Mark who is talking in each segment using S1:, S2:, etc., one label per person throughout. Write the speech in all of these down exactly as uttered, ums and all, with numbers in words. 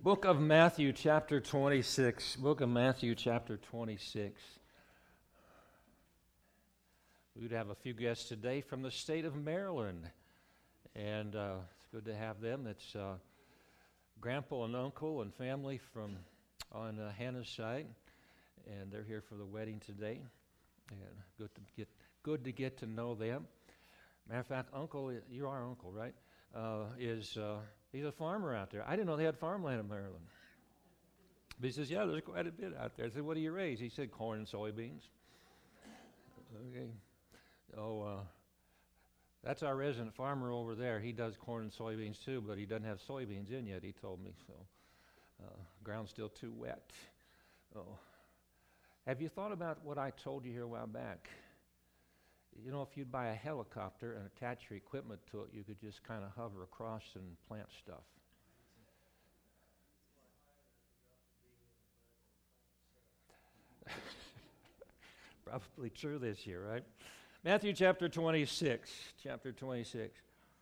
S1: Book of Matthew, chapter twenty-six. Book of Matthew, chapter twenty-six. We'd have a few guests today from the state of Maryland, and uh, it's good to have them. It's uh, grandpa and uncle and family from on uh, Hannah's side, and they're here for the wedding today. And good to get good to get to know them. Matter of fact, uncle, you're our uncle, right? Uh, is uh, he's a farmer out there. I didn't know they had farmland in Maryland. But he says, yeah, there's quite a bit out there. I said, what do you raise? He said, corn and soybeans. Okay. Oh, uh, that's our resident farmer over there. He does corn and soybeans too, but he doesn't have soybeans in yet, he told me. So, uh, ground's still too wet. Oh. Have you thought about what I told you here a while back? You know, if you'd buy a helicopter and attach your equipment to it, you could just kind of hover across and plant stuff. Probably true this year, right? Matthew chapter twenty-six. Chapter twenty-six.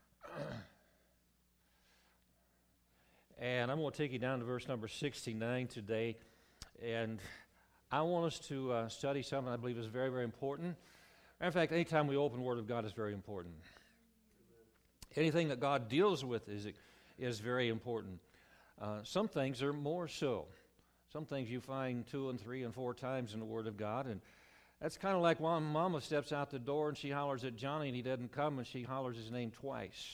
S1: And I'm going to take you down to verse number sixty-nine today. And I want us to uh, study something I believe is very, very important. In fact, anytime we open the Word of God is very important. Anything that God deals with is is very important. Uh, some things are more so. Some things you find two and three and four times in the Word of God, and that's kind of like when Mama steps out the door and she hollers at Johnny and he doesn't come, and she hollers his name twice.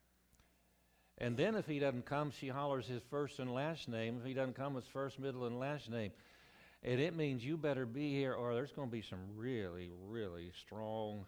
S1: And then if he doesn't come, she hollers his first and last name. If he doesn't come, it's first, middle, and last name. And it means you better be here, or there's going to be some really, really strong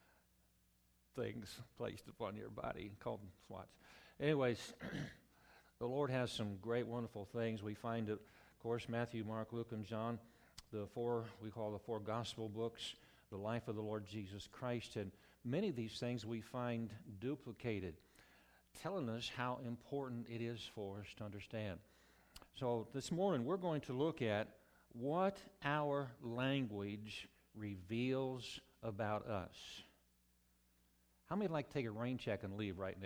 S1: things placed upon your body, called swats. Anyways, the Lord has some great, wonderful things. We find it, of course, Matthew, Mark, Luke, and John, the four, we call the four gospel books, the life of the Lord Jesus Christ. And many of these things we find duplicated, telling us how important it is for us to understand. So this morning we're going to look at what our language reveals about us. How many like to take a rain check and leave right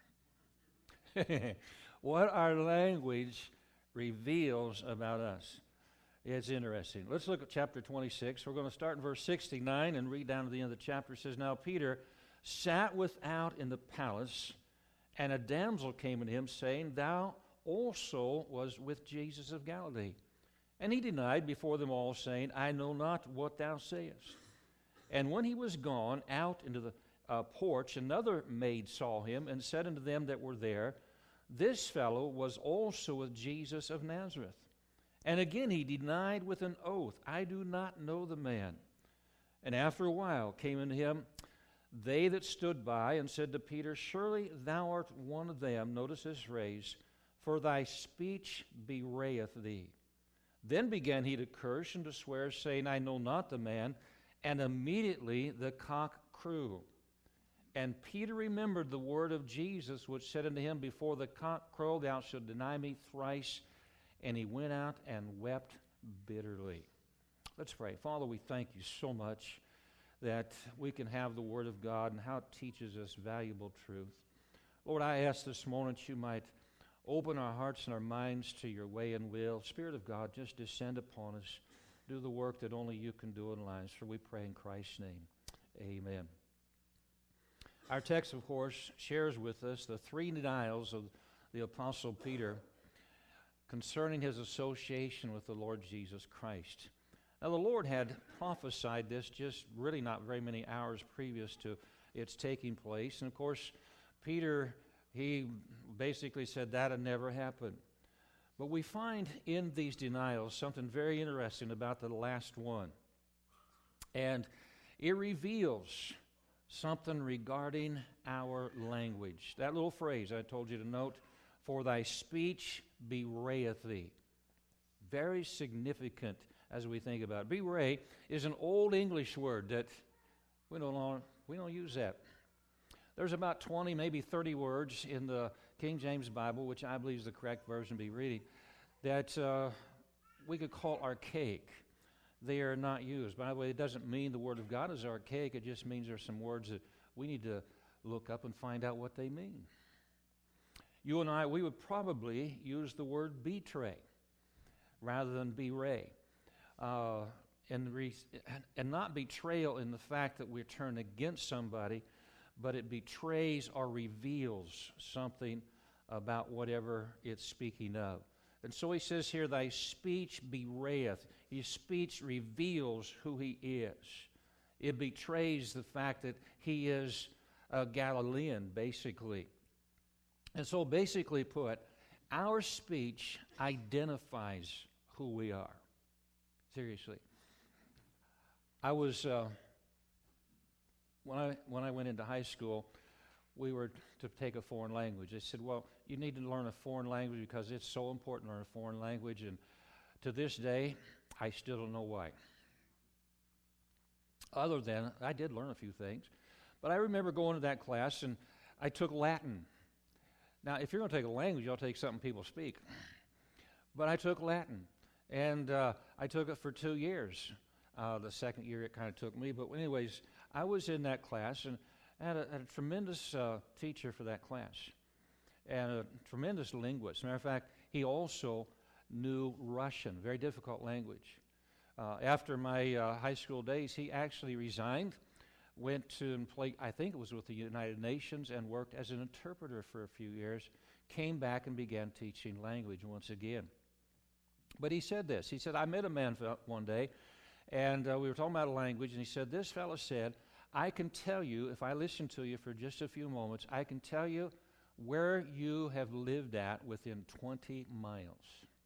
S1: now? What our language reveals about us. It's interesting. Let's look at chapter twenty-six. We're going to start in verse sixty-nine and read down to the end of the chapter. It says, Now Peter sat without in the palace, and a damsel came to him, saying, Thou also was with Jesus of Galilee. And he denied before them all, saying, I know not what thou sayest. And when he was gone out into the uh, porch, another maid saw him, and said unto them that were there, This fellow was also with Jesus of Nazareth. And again he denied with an oath, I do not know the man. And after a while came unto him they that stood by, and said to Peter, Surely thou art one of them. Notice this phrase, for thy speech bewrayeth thee. Then began he to curse and to swear, saying, I know not the man. And immediately the cock crew. And Peter remembered the word of Jesus, which said unto him, Before the cock crow, thou shalt deny me thrice. And he went out and wept bitterly. Let's pray. Father, we thank you so much that we can have the word of God and how it teaches us valuable truth. Lord, I ask this moment you might open our hearts and our minds to your way and will. Spirit of God, just descend upon us. Do the work that only you can do in lives. For we pray in Christ's name. Amen. Our text, of course, shares with us the three denials of the Apostle Peter concerning his association with the Lord Jesus Christ. Now, the Lord had prophesied this just really not very many hours previous to its taking place. And, of course, Peter, he basically said that had never happened. But we find in these denials something very interesting about the last one. And it reveals something regarding our language. That little phrase I told you to note, for thy speech bewrayeth thee. Very significant as we think about it. Bewray is an old English word that we don't, we don't use that. There's about twenty, maybe thirty words in the King James Bible, which I believe is the correct version to be reading, that uh, we could call archaic. They are not used. By the way, it doesn't mean the Word of God is archaic. It just means there's some words that we need to look up and find out what they mean. you and I, we would probably use the word betray rather than bewray. Uh, and, re- and not betrayal in the fact that we're turned against somebody, but it betrays or reveals something about whatever it's speaking of. And so he says here, thy speech bewrayeth. His speech reveals who he is. It betrays the fact that he is a Galilean, basically. And so basically put, our speech identifies who we are. Seriously. I was, uh, when I when I went into high school, we were to take a foreign language. They said, well, you need to learn a foreign language because it's so important to learn a foreign language. And to this day, I still don't know why. Other than, I did learn a few things. But I remember going to that class, and I took Latin. Now, if you're going to take a language, you'll take something people speak. But I took Latin, and uh, I took it for two years. Uh, the second year, it kind of took me. But anyways, I was in that class, and I had a, had a tremendous uh, teacher for that class, and a tremendous linguist. As a matter of fact, he also knew Russian, very difficult language. Uh, after my uh, high school days, he actually resigned, went to and played, I think it was with the United Nations, and worked as an interpreter for a few years, came back and began teaching language once again. But he said this. He said, I met a man one day, and uh, we were talking about a language, and he said, this fellow said, I can tell you, if I listen to you for just a few moments, I can tell you where you have lived at within twenty miles.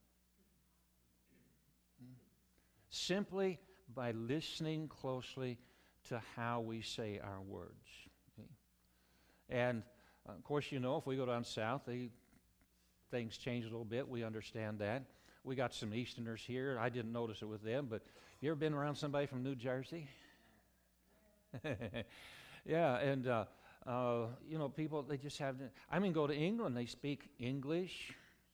S1: Simply by listening closely to how we say our words. Okay? And, uh, of course, you know, if we go down south, they, things change a little bit. We understand that. We got some Easterners here. I didn't notice it with them, but you ever been around somebody from New Jersey? Yeah, and, uh, uh, you know, people, they just have, I mean, go to England, they speak English.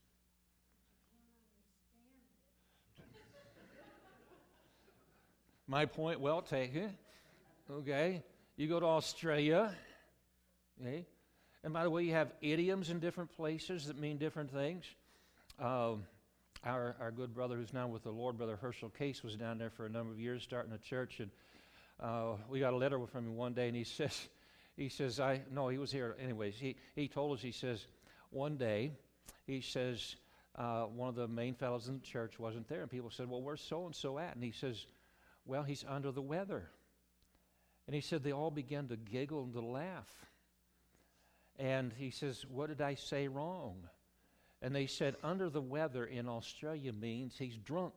S1: My point well taken. Okay. You go to Australia. Okay. And by the way, you have idioms in different places that mean different things. Um, our our good brother who's now with the Lord, Brother Herschel Case, was down there for a number of years starting a church. And uh, we got a letter from him one day, and he says, he says, I, no, he was here. Anyways, he, he told us, he says, one day, he says, uh, one of the main fellows in the church wasn't there. And people said, well, where's so-and-so at? And he says, well, he's under the weather. And he said they all began to giggle and to laugh. And he says, what did I say wrong? And they said, under the weather in Australia means he's drunk.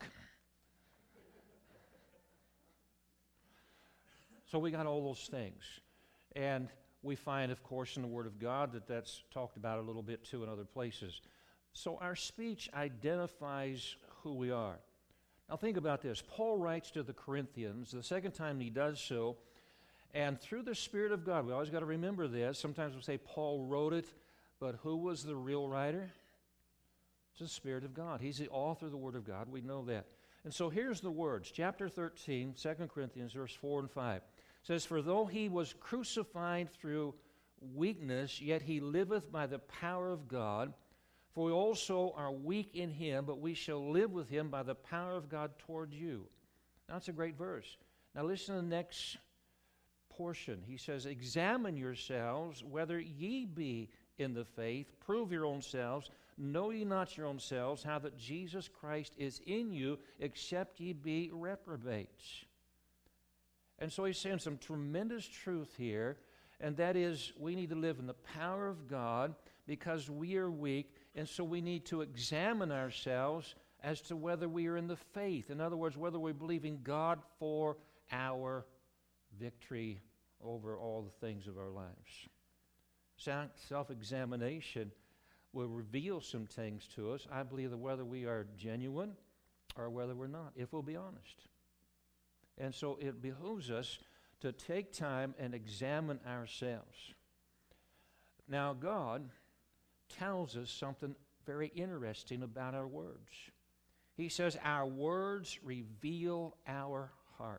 S1: So we got all those things. And we find, of course, in the Word of God that that's talked about a little bit too in other places. So our speech identifies who we are. Now think about this. Paul writes to the Corinthians, the second time he does so, and through the Spirit of God, we always got to remember this. Sometimes we say Paul wrote it, but who was the real writer? It's the Spirit of God. He's the author of the Word of God. We know that. And so here's the words. Chapter thirteen, Second Corinthians, verse four and five. It says, for though he was crucified through weakness, yet he liveth by the power of God. For we also are weak in him, but we shall live with him by the power of God toward you. Now, that's a great verse. Now, listen to the next portion. He says, examine yourselves whether ye be in the faith. Prove your own selves. Know ye not your own selves, how that Jesus Christ is in you, except ye be reprobates. And so he's saying some tremendous truth here, and that is we need to live in the power of God because we are weak, and so we need to examine ourselves as to whether we are in the faith. In other words, whether we believe in God for our victory over all the things of our lives. Self-examination will reveal some things to us, I believe, that whether we are genuine or whether we're not, if we'll be honest. And so it behooves us to take time and examine ourselves. Now, God tells us something very interesting about our words. He says, our words reveal our heart.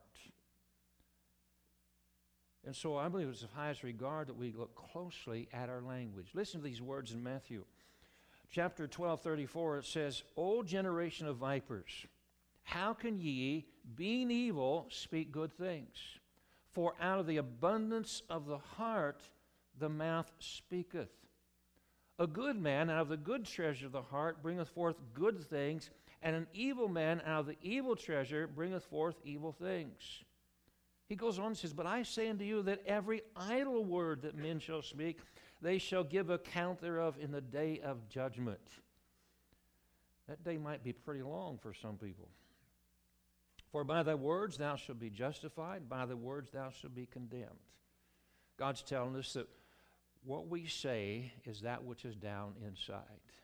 S1: And so I believe it's of highest regard that we look closely at our language. Listen to these words in Matthew. Chapter twelve, thirty-four, it says, O generation of vipers, how can ye, being evil, speak good things? For out of the abundance of the heart the mouth speaketh. A good man out of the good treasure of the heart bringeth forth good things, and an evil man out of the evil treasure bringeth forth evil things. He goes on and says, But I say unto you that every idle word that men shall speak, they shall give account thereof in the day of judgment. That day might be pretty long for some people. For by thy words thou shalt be justified, by the words thou shalt be condemned. God's telling us that what we say is that which is down inside.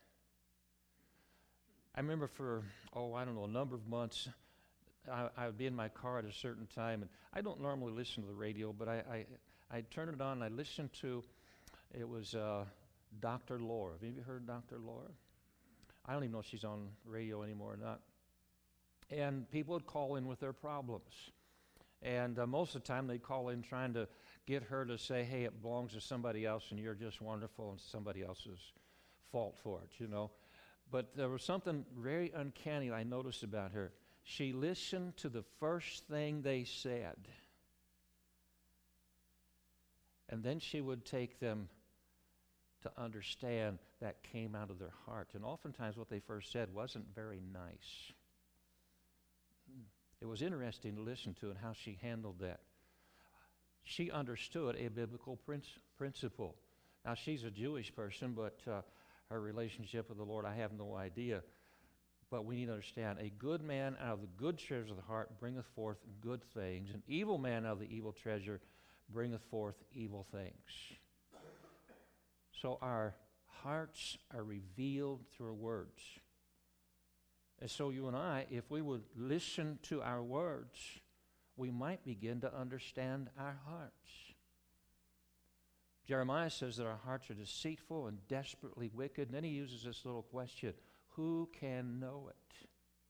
S1: I remember for, oh, I don't know, a number of months, I, I would be in my car at a certain time, and I don't normally listen to the radio, but I, I, I'd turn it on, and I listened to, it was uh, Doctor Laura. Have you heard Doctor Laura? I don't even know if she's on radio anymore or not. And people would call in with their problems. And uh, most of the time they'd call in trying to get her to say, hey, it belongs to somebody else and you're just wonderful and somebody else's fault for it, you know. But there was something very uncanny I noticed about her. She listened to the first thing they said. And then she would take them to understand that came out of their heart. And oftentimes what they first said wasn't very nice. It was interesting to listen to and how she handled that. She understood a biblical princ- principle. Now, she's a Jewish person, but uh, her relationship with the Lord, I have no idea. But we need to understand, a good man out of the good treasure of the heart bringeth forth good things. An evil man out of the evil treasure bringeth forth evil things. So our hearts are revealed through our words. And so you and I, if we would listen to our words, we might begin to understand our hearts. Jeremiah says that our hearts are deceitful and desperately wicked. And then he uses this little question, who can know it?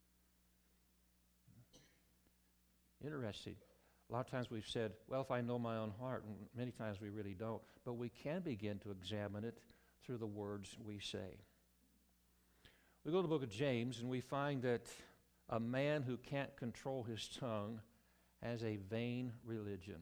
S1: Interesting. A lot of times we've said, well, if I know my own heart, and many times we really don't. But we can begin to examine it through the words we say. We go to the book of James, and we find that a man who can't control his tongue has a vain religion.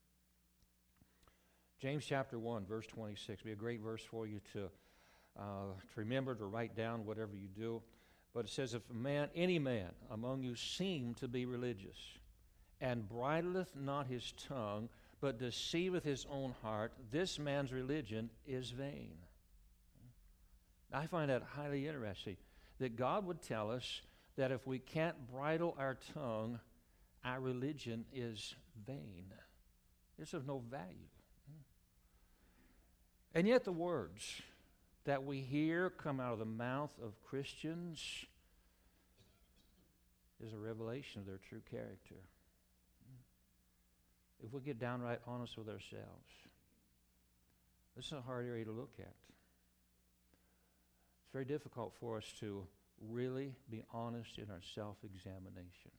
S1: James chapter one, verse twenty-six. Be a great verse for you to, uh, to remember, to write down, whatever you do. But it says, if a man, any man among you seem to be religious, and bridleth not his tongue, but deceiveth his own heart, this man's religion is vain. I find that highly interesting, that God would tell us that if we can't bridle our tongue, our religion is vain. It's of no value. And yet the words that we hear come out of the mouth of Christians is a revelation of their true character. If we get downright honest with ourselves, this is a hard area to look at. It's very difficult for us to really be honest in our self-examination.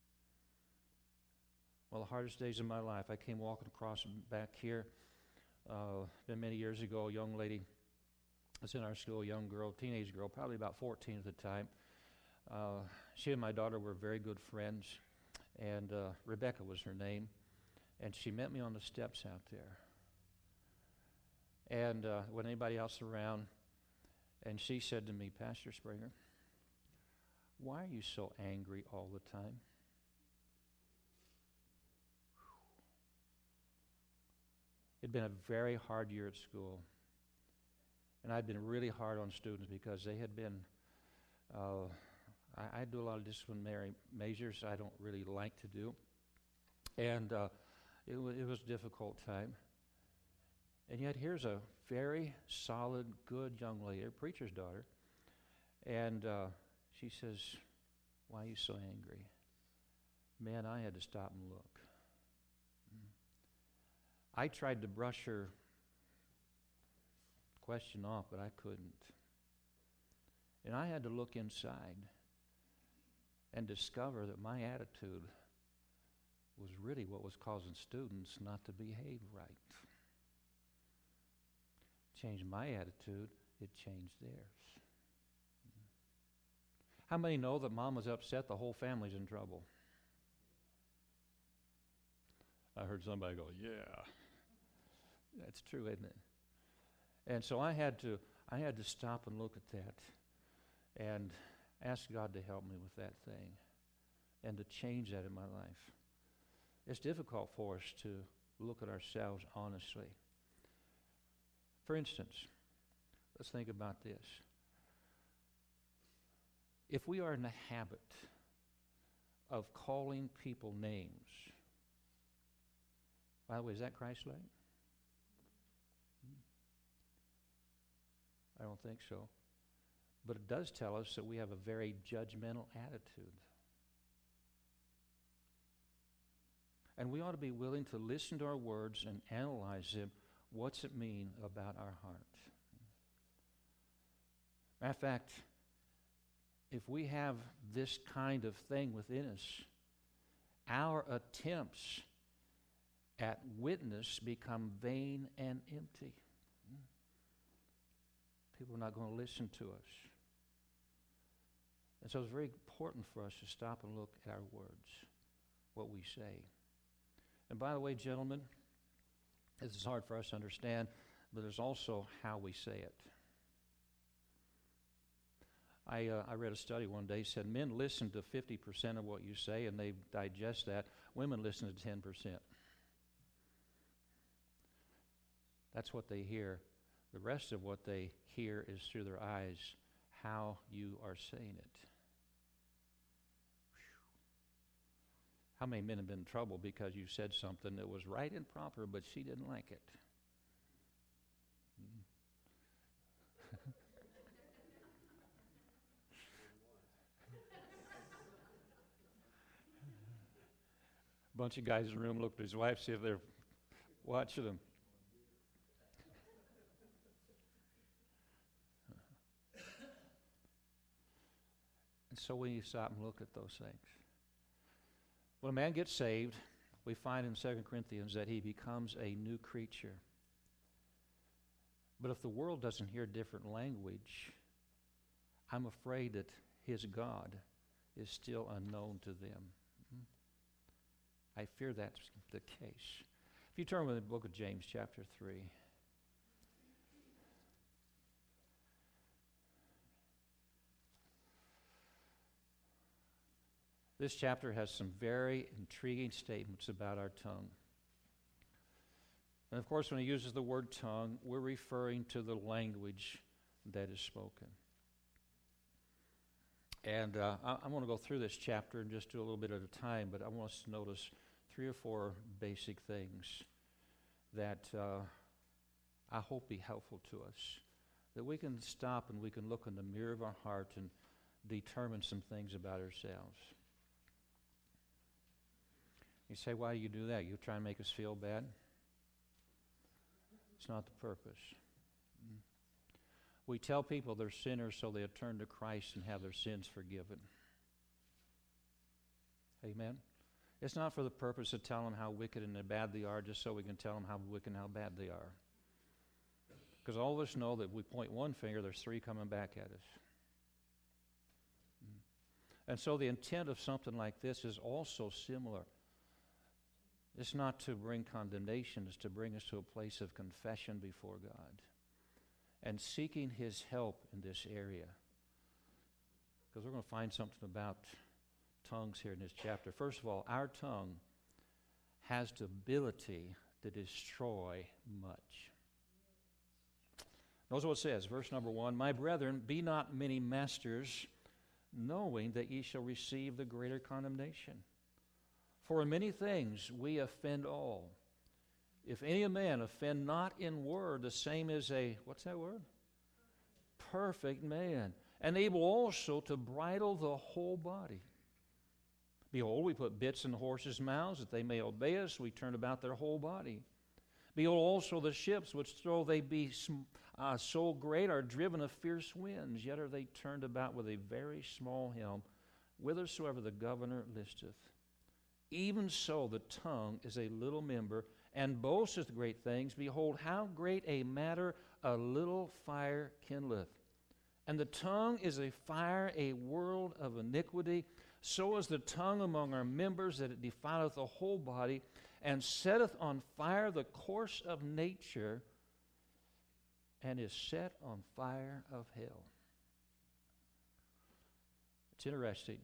S1: Well, the hardest days of my life, I came walking across back here, uh, been many years ago, a young lady was in our school, a young girl, teenage girl, probably about fourteen at the time. Uh, she and my daughter were very good friends, and uh, Rebecca was her name, and she met me on the steps out there. And uh, when anybody else around, and she said to me, Pastor Springer, why are you so angry all the time? It had been a very hard year at school. And I'd been really hard on students because they had been, uh, I, I do a lot of disciplinary measures I don't really like to do. And uh, it, w- it was a difficult time. And yet here's a very solid, good young lady, a preacher's daughter. And uh, she says, why are you so angry? Man, I had to stop and look. I tried to brush her question off, but I couldn't. And I had to look inside and discover that my attitude was really what was causing students not to behave right. Changed my attitude, it changed theirs. How many know that mama's upset, the whole family's in trouble? I heard somebody go, yeah. That's true, isn't it? And so I had to I had to stop and look at that and ask God to help me with that thing and to change that in my life. It's difficult for us to look at ourselves honestly. For instance, let's think about this. If we are in the habit of calling people names, by the way, is that Christ-like? I don't think so. But it does tell us that we have a very judgmental attitude. And we ought to be willing to listen to our words and analyze them. What's it mean about our heart? Matter of fact, if we have this kind of thing within us, our attempts at witness become vain and empty. People are not going to listen to us. And so it's very important for us to stop and look at our words, what we say. And by the way, gentlemen, this is hard for us to understand, but there's also how we say it. I, uh, I read a study one day, said men listen to fifty percent of what you say and they digest that. Women listen to ten percent. That's what they hear. The rest of what they hear is through their eyes, how you are saying it. Whew. How many men have been in trouble because you said something that was right and proper, but she didn't like it? Mm. A bunch of guys in the room looked at his wife, see if they're watching him. And so we stop and look at those things. When a man gets saved, we find in Second Corinthians that he becomes a new creature. But if the world doesn't hear different language, I'm afraid that his God is still unknown to them. I fear that's the case. If you turn with the book of James, chapter three. This chapter has some very intriguing statements about our tongue. And of course, when he uses the word tongue, we're referring to the language that is spoken. And uh, I, I want to go through this chapter and just do a little bit at a time, but I want us to notice three or four basic things that uh, I hope be helpful to us, that we can stop and we can look in the mirror of our heart and determine some things about ourselves. You say, why do you do that? You try and make us feel bad? It's not the purpose. We tell people they're sinners so they'll turn to Christ and have their sins forgiven. Amen? It's not for the purpose of telling them how wicked and bad they are just so we can tell them how wicked and how bad they are. Because all of us know that if we point one finger, there's three coming back at us. And so the intent of something like this is also similar. It's not to bring condemnation, it's to bring us to a place of confession before God and seeking His help in this area. Because we're going to find something about tongues here in this chapter. First of all, our tongue has the ability to destroy much. Notice what it says, verse number one, my brethren, be not many masters, knowing that ye shall receive the greater condemnation. For in many things we offend all. If any man offend not in word, the same is a, what's that word? Perfect man, and able also to bridle the whole body. Behold, we put bits in the horses' mouths that they may obey us. We turn about their whole body. Behold, also the ships, which though they be uh, so great, are driven of fierce winds, yet are they turned about with a very small helm, whithersoever the governor listeth. Even so the tongue is a little member, and boasteth great things. Behold, how great a matter a little fire kindleth. And the tongue is a fire, a world of iniquity. So is the tongue among our members, that it defileth the whole body, and setteth on fire the course of nature, and is set on fire of hell. It's interesting.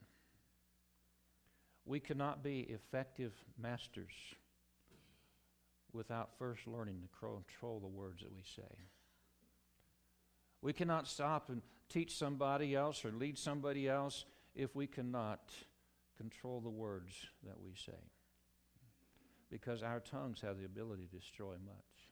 S1: We cannot be effective masters without first learning to control the words that we say. We cannot stop and teach somebody else or lead somebody else if we cannot control the words that we say. Because our tongues have the ability to destroy much.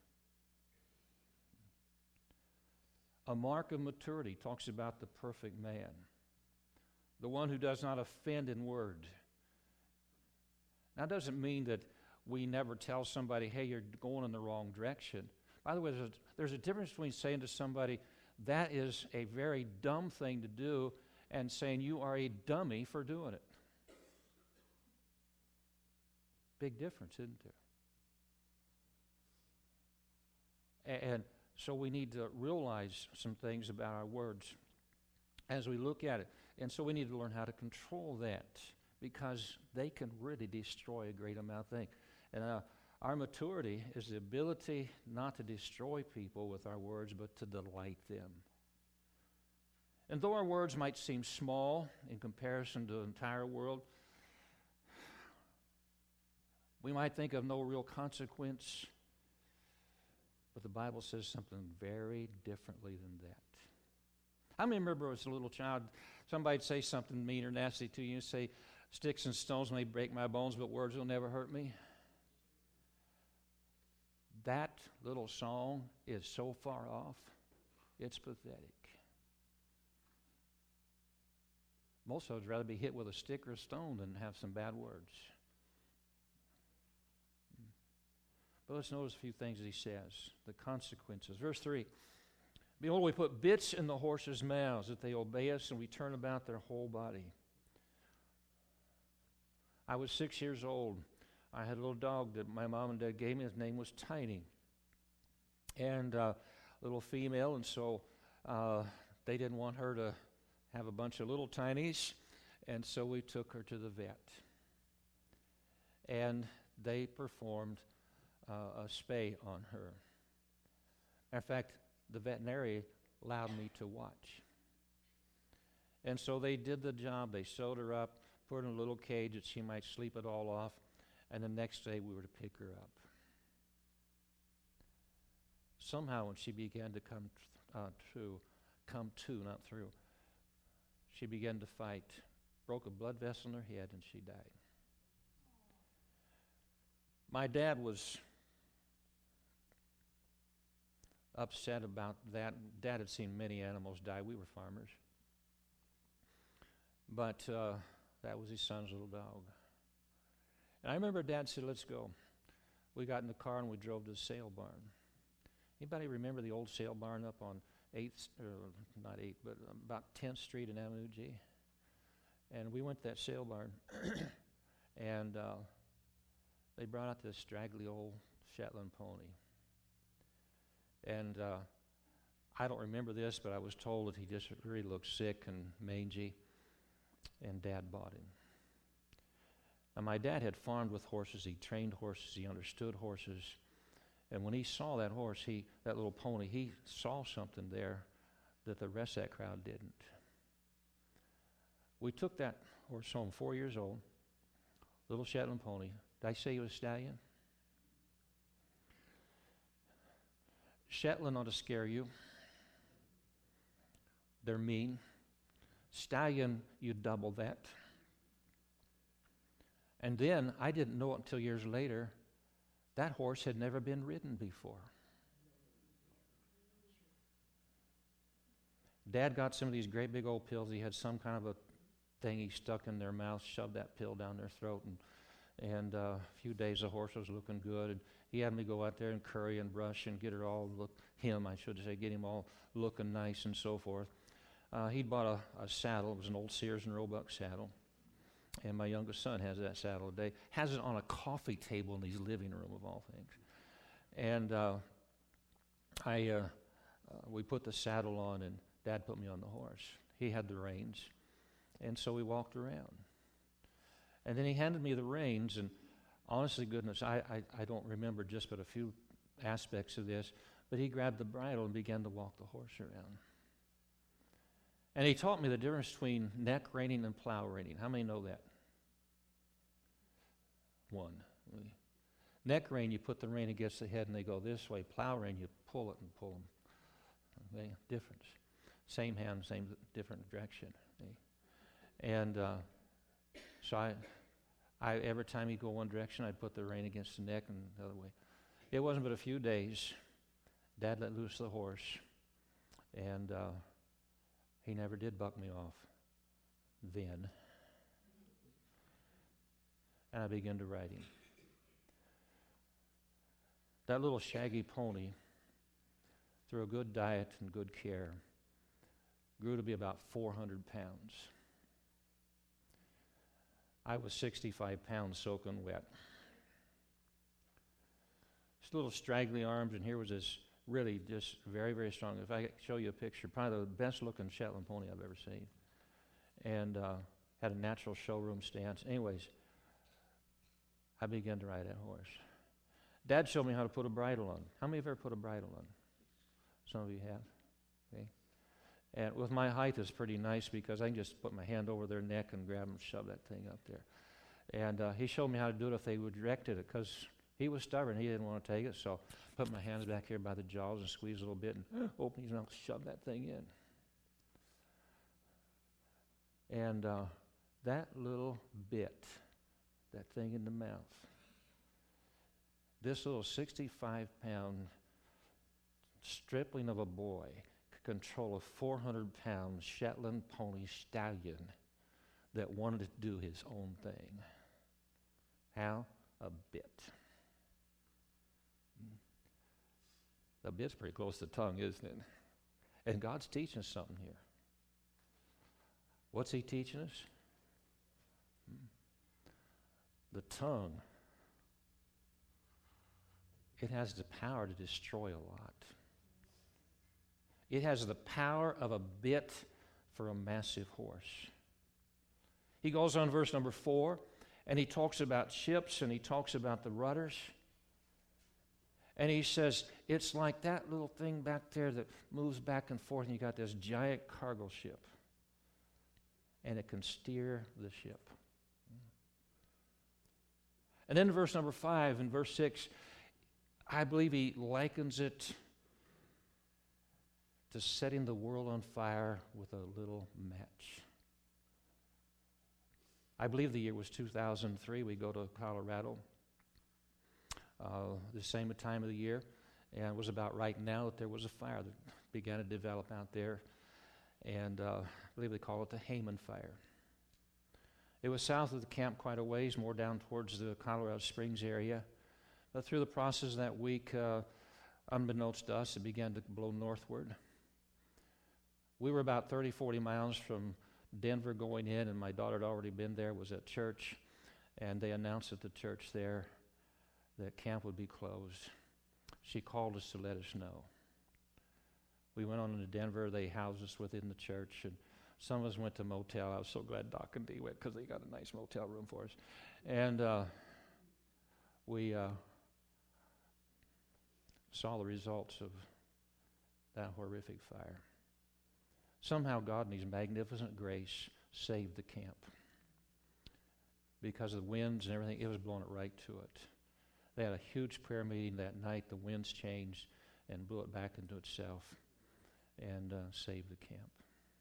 S1: A mark of maturity talks about the perfect man, the one who does not offend in word. Now, that doesn't mean that we never tell somebody, hey, you're going in the wrong direction. By the way, there's a, there's a difference between saying to somebody, that is a very dumb thing to do, and saying you are a dummy for doing it. Big difference, isn't there? And so we need to realize some things about our words as we look at it. And so we need to learn how to control that, because they can really destroy a great amount of things. And uh, our maturity is the ability not to destroy people with our words, but to delight them. And though our words might seem small in comparison to the entire world, we might think of no real consequence, but the Bible says something very differently than that. I remember as a little child, somebody'd say something mean or nasty to you and say, sticks and stones may break my bones, but words will never hurt me. That little song is so far off, it's pathetic. Most of us would rather be hit with a stick or a stone than have some bad words. But let's notice a few things he says, the consequences. Verse three, behold, we put bits in the horses' mouths that they obey us, and we turn about their whole body. I was six years old. I had a little dog that my mom and dad gave me. His name was Tiny. And a uh, little female, and so uh, they didn't want her to have a bunch of little Tinies, and so we took her to the vet. And they performed uh, a spay on her. Matter of fact, the veterinarian allowed me to watch. And so they did the job. They sewed her up, put her in a little cage that she might sleep it all off, and the next day we were to pick her up. Somehow when she began to come uh, through, come to, not through, she began to fight, broke a blood vessel in her head, and she died. My dad was upset about that. Dad had seen many animals die. We were farmers. But uh, that was his son's little dog. And I remember Dad said, let's go. We got in the car and we drove to the sale barn. Anybody remember the old sale barn up on eighth, or not eighth, but about tenth Street and Avenue G? And we went to that sale barn, and uh, they brought out this straggly old Shetland pony. And uh, I don't remember this, but I was told that he just really looked sick and mangy, and Dad bought him. Now, my dad had farmed with horses. He trained horses. He understood horses. And when he saw that horse, he that little pony, he saw something there that the rest of that crowd didn't. We took that horse home, four years old, little Shetland pony. Did I say he was a stallion? Shetland ought to scare you. They're mean. Stallion, you double that. And then, I didn't know it until years later, that horse had never been ridden before. Dad got some of these great big old pills. He had some kind of a thing he stuck in their mouth, shoved that pill down their throat, and, and uh, a few days the horse was looking good. And he had me go out there and curry and brush and get her all, look, him, I should say, get him all looking nice and so forth. Uh, he'd bought a, a saddle. It was an old Sears and Roebuck saddle. And my youngest son has that saddle today. Has it on a coffee table in his living room, of all things. And uh, I, uh, uh, we put the saddle on, and Dad put me on the horse. He had the reins. And so we walked around. And then he handed me the reins, and honestly, goodness, I, I, I don't remember just but a few aspects of this, but he grabbed the bridle and began to walk the horse around. And he taught me the difference between neck reining and plow reining. How many know that? One. Neck rein, you put the rein against the head and they go this way. Plow rein, you pull it and pull them. Okay? Difference. Same hand, same different direction. Okay? And uh, so I, I, every time he'd go one direction, I'd put the rein against the neck and the other way. It wasn't but a few days. Dad let loose the horse, and uh, he never did buck me off then. And I began to ride him. That little shaggy pony, through a good diet and good care, grew to be about four hundred pounds. I was sixty-five pounds soaking wet. Just little straggly arms, and here was this really just very, very strong. If I could show you a picture, probably the best looking Shetland pony I've ever seen. And uh, had a natural showroom stance. Anyways, I began to ride that horse. Dad showed me how to put a bridle on. How many of you have ever put a bridle on? Some of you have. Okay. And with my height, it's pretty nice because I can just put my hand over their neck and grab them and shove that thing up there. And uh, he showed me how to do it if they would direct it, because he was stubborn. He didn't want to take it, so I put my hands back here by the jaws and squeeze a little bit and open his mouth, shove that thing in. And uh, that little bit, that thing in the mouth, this little sixty-five pound stripling of a boy could control a four hundred pound Shetland pony stallion that wanted to do his own thing. How? A bit. The bit's pretty close to the tongue, isn't it? And God's teaching us something here. What's he teaching us? The tongue. It has the power to destroy a lot. It has the power of a bit for a massive horse. He goes on verse number four, and he talks about ships, and he talks about the rudders. And he says, it's like that little thing back there that moves back and forth, and you got this giant cargo ship. And it can steer the ship. And then in verse number five and verse six, I believe he likens it to setting the world on fire with a little match. I believe the year was two thousand three. We go to Colorado uh, the same time of the year, and it was about right now that there was a fire that began to develop out there, and uh, I believe they call it the Hayman Fire. It was south of the camp quite a ways, more down towards the Colorado Springs area. But through the process of that week, uh, unbeknownst to us, it began to blow northward. We were about thirty, forty miles from Denver going in, and my daughter had already been there, was at church, and they announced at the church there that camp would be closed. She called us to let us know. We went on into Denver. They housed us within the church, and some of us went to motel. I was so glad Doc and Dee went because they got a nice motel room for us. And uh, we uh, saw the results of that horrific fire. Somehow God in his magnificent grace saved the camp. Because of the winds and everything, it was blowing it right to it. They had a huge prayer meeting that night. The winds changed and blew it back into itself and uh, saved the camp.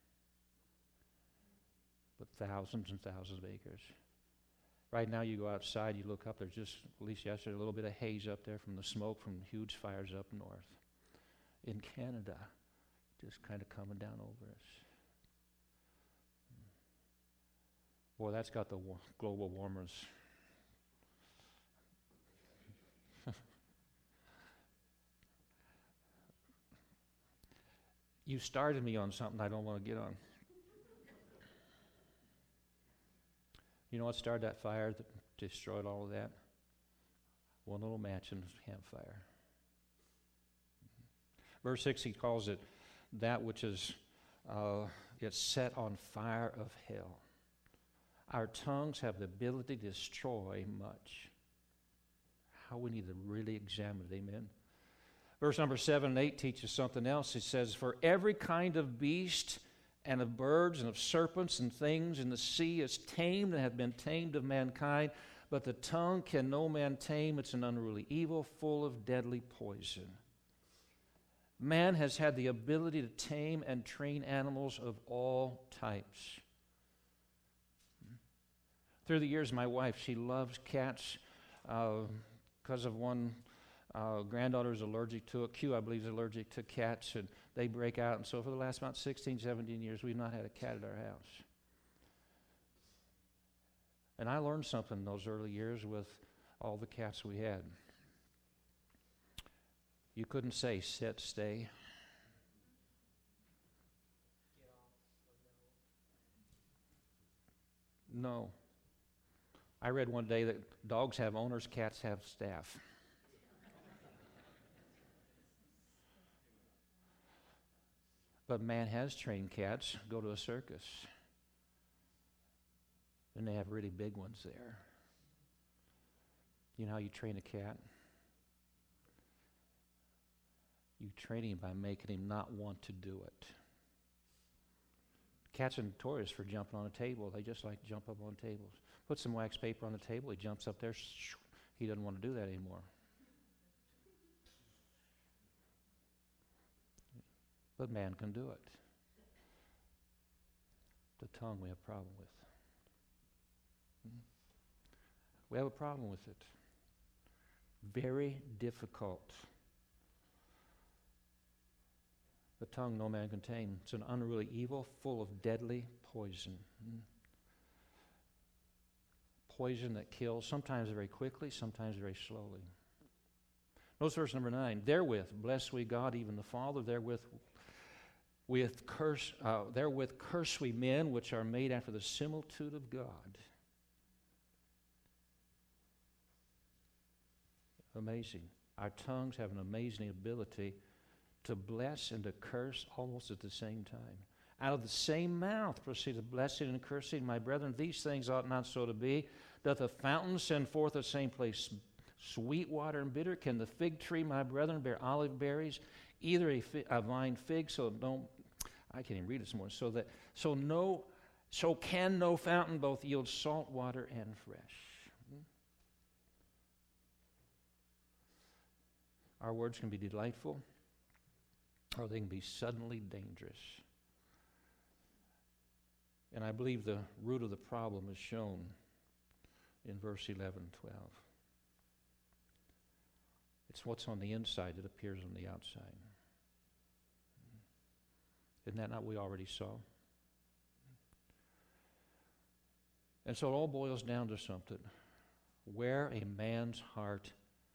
S1: But thousands and thousands of acres. Right now you go outside, you look up, there's just, at least yesterday, a little bit of haze up there from the smoke from huge fires up north. In Canada, just kind of coming down over us. Boy, that's got the war- global warmers. You started me on something I don't want to get on. You know what started that fire that destroyed all of that? One little match in a campfire. Verse six, he calls it that which is uh, it's set on fire of hell. Our tongues have the ability to destroy much. How we need to really examine it, amen? Verse number seven and eight teaches something else. It says, for every kind of beast and of birds and of serpents and things in the sea is tamed and have been tamed of mankind, but the tongue can no man tame. It's an unruly evil, full of deadly poison. Man has had the ability to tame and train animals of all types. Through the years, my wife, she loves cats because uh, of one uh, granddaughter is allergic to it. Q, I believe, is allergic to cats, and they break out. And so for the last about sixteen, seventeen years, we've not had a cat at our house. And I learned something in those early years with all the cats we had. You couldn't say sit, stay. No. I read one day that dogs have owners, cats have staff. But man has trained cats. Go to a circus. And they have really big ones there. You know how you train a cat? You train him by making him not want to do it. Cats are notorious for jumping on a table. They just like to jump up on tables. Put some wax paper on the table, he jumps up there. He doesn't want to do that anymore. But man can do it. The tongue we have a problem with. We have a problem with it. Very difficult. The tongue no man can tame. It's an unruly evil full of deadly poison. Poison that kills, sometimes very quickly, sometimes very slowly. Notice verse number nine. Therewith bless we God, even the Father. Therewith with curse, uh, therewith curse we men, which are made after the similitude of God. Amazing. Our tongues have an amazing ability to bless and to curse almost at the same time. Out of the same mouth proceedeth blessing and cursing. My brethren, these things ought not so to be. Doth a fountain send forth the same place sweet water and bitter? Can the fig tree, my brethren, bear olive berries? Either a, fi- a vine fig, so don't, I can't even read it this morning, so that, so no, so can no fountain both yield salt water and fresh. Our words can be delightful, or they can be suddenly dangerous. And I believe the root of the problem is shown in verse eleven and twelve. It's what's on the inside that appears on the outside. Isn't that not what we already saw? And so it all boils down to something. Where a man's heart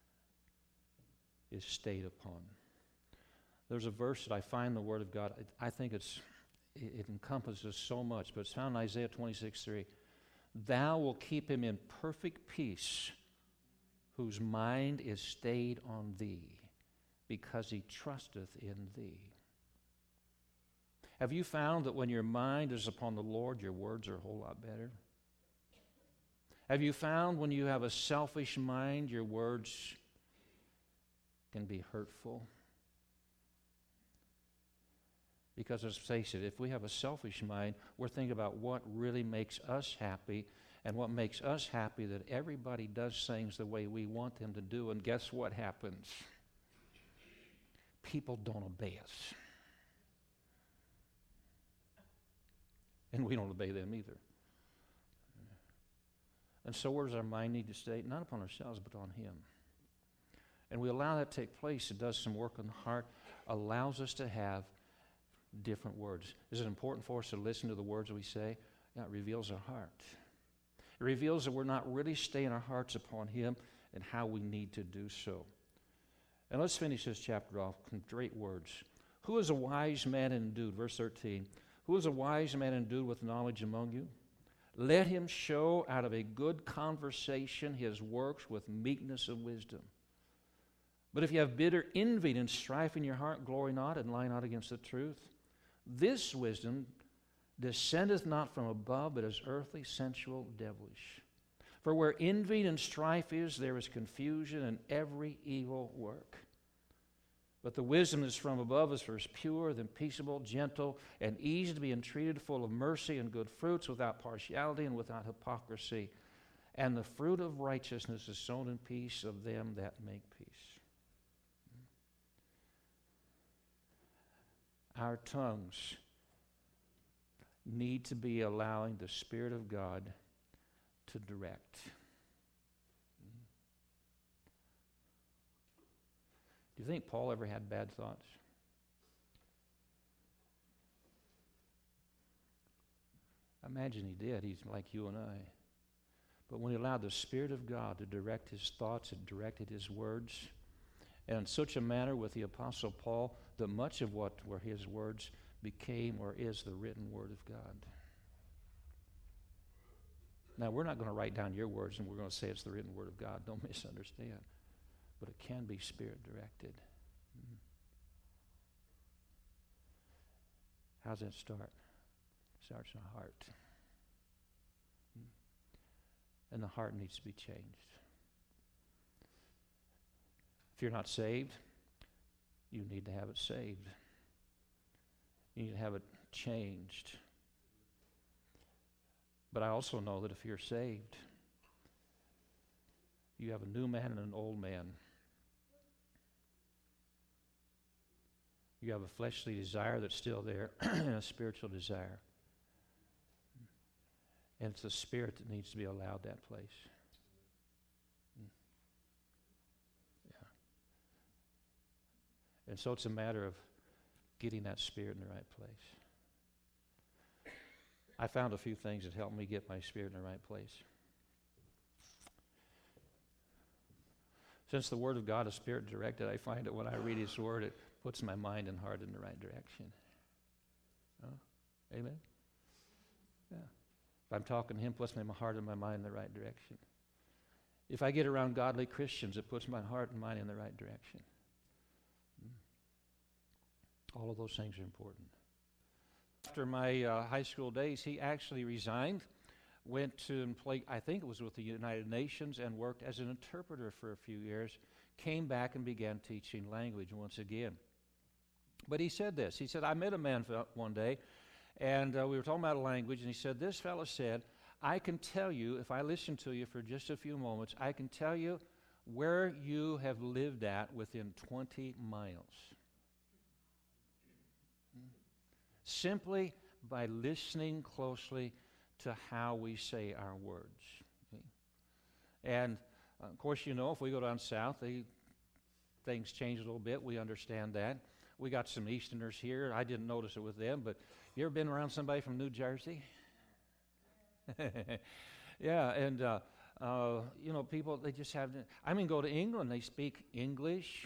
S1: is stayed upon. There's a verse that I find in the Word of God. I think it's it, it encompasses so much, but it's found in Isaiah twenty-six three. Thou wilt keep him in perfect peace, whose mind is stayed on thee, because he trusteth in thee. Have you found that when your mind is upon the Lord, your words are a whole lot better? Have you found when you have a selfish mind, your words can be hurtful? Because let's face it, if we have a selfish mind, we're thinking about what really makes us happy, and what makes us happy that everybody does things the way we want them to do, and guess what happens? People don't obey us. And we don't obey them either. And so where does our mind need to stay? Not upon ourselves, but on Him. And we allow that to take place. It does some work on the heart, allows us to have different words. Is it important for us to listen to the words we say? Yeah, it reveals our heart. It reveals that we're not really staying our hearts upon Him and how we need to do so. And let's finish this chapter off with great words. Who is a wise man endued? Verse thirteen. Who is a wise man endued with knowledge among you? Let him show out of a good conversation his works with meekness of wisdom. But if you have bitter envy and strife in your heart, glory not and lie not against the truth. This wisdom descendeth not from above, but is earthly, sensual, devilish. For where envy and strife is, there is confusion and every evil work. But the wisdom that is from above is first pure, then peaceable, gentle, and easy to be entreated, full of mercy and good fruits, without partiality and without hypocrisy. And the fruit of righteousness is sown in peace of them that make peace. Our tongues need to be allowing the Spirit of God to direct. Do you think Paul ever had bad thoughts? I imagine he did. He's like you and I. But when he allowed the Spirit of God to direct his thoughts and directed his words, and in such a manner with the Apostle Paul, that much of what were his words became or is the written Word of God. Now, we're not going to write down your words and we're going to say it's the written Word of God. Don't misunderstand. But it can be Spirit-directed. Mm. How does that start? It starts in the heart. Mm. And the heart needs to be changed. If you're not saved, you need to have it saved. You need to have it changed. But I also know that if you're saved, you have a new man and an old man. You have a fleshly desire that's still there and a spiritual desire. And it's the Spirit that needs to be allowed that place. Yeah. And so it's a matter of getting that Spirit in the right place. I found a few things that helped me get my spirit in the right place. Since the Word of God is Spirit-directed, I find that when I read His Word, it puts my mind and heart in the right direction. Oh, amen? Yeah. If I'm talking to Him, it puts my heart and my mind in the right direction. If I get around godly Christians, it puts my heart and mind in the right direction. All of those things are important. After my uh, high school days, he actually resigned, went to and played, I think it was with the United Nations, and worked as an interpreter for a few years, came back and began teaching language once again. But he said this. He said, I met a man one day, and uh, we were talking about a language, and he said, this fellow said, I can tell you, if I listen to you for just a few moments, I can tell you where you have lived at within twenty miles. Simply by listening closely to how we say our words. Okay? And, uh, of course, you know, if we go down south, they, things change a little bit. We understand that. We got some Easterners here. I didn't notice it with them, but you ever been around somebody from New Jersey? Yeah, and, uh, uh, you know, people, they just have, I mean, go to England, they speak English.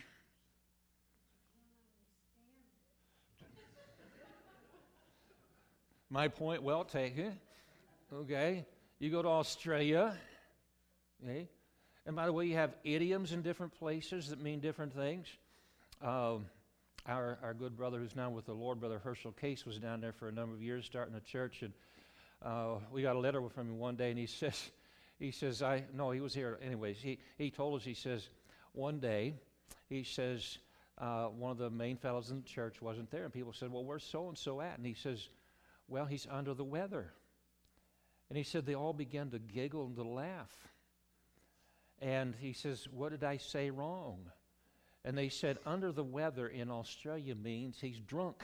S1: My point well taken. Okay. You go to Australia. Okay. And by the way, you have idioms in different places that mean different things. Um, our our good brother who's now with the Lord, Brother Herschel Case, was down there for a number of years starting a church. And uh, we got a letter from him one day, and he says, he says, I, no, he was here anyways. He, he told us, he says, one day, he says, uh, one of the main fellows in the church wasn't there. And people said, well, where's so-and-so at? And he says, well, he's under the weather. And he said they all began to giggle and to laugh. And he says, what did I say wrong? And they said, under the weather in Australia means he's drunk.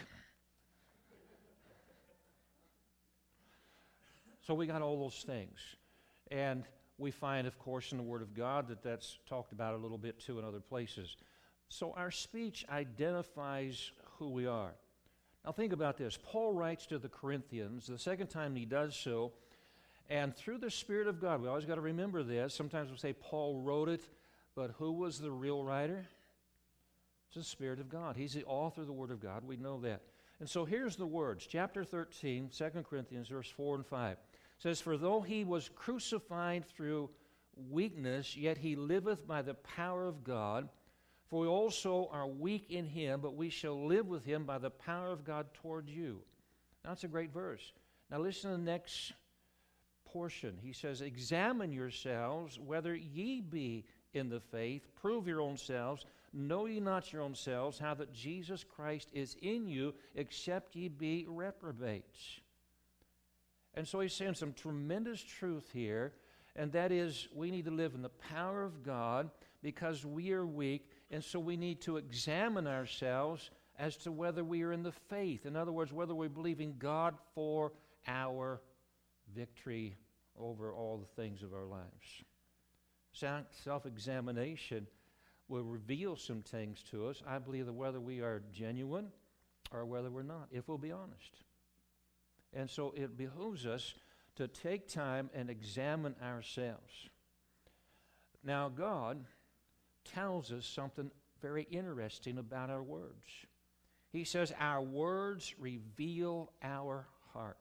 S1: So we got all those things. And we find, of course, in the Word of God that that's talked about a little bit too in other places. So our speech identifies who we are. Now think about this. Paul writes to the Corinthians, the second time he does so, and through the Spirit of God, we always got to remember this. Sometimes we say Paul wrote it, but who was the real writer? It's the Spirit of God. He's the author of the Word of God. We know that. And so here's the words. Chapter thirteen, Second Corinthians, verse four and five. It says, for though he was crucified through weakness, yet he liveth by the power of God. For we also are weak in him, but we shall live with him by the power of God toward you. Now, that's a great verse. Now, listen to the next portion. He says, examine yourselves whether ye be in the faith. Prove your own selves. Know ye not your own selves how that Jesus Christ is in you, except ye be reprobates. And so he's saying some tremendous truth here, and that is we need to live in the power of God because we are weak, and so we need to examine ourselves as to whether we are in the faith. In other words, whether we believe in God for our victory over all the things of our lives. Self-examination will reveal some things to us, I believe, that whether we are genuine or whether we're not, if we'll be honest. And so it behooves us to take time and examine ourselves. Now, God tells us something very interesting about our words. He says, our words reveal our heart.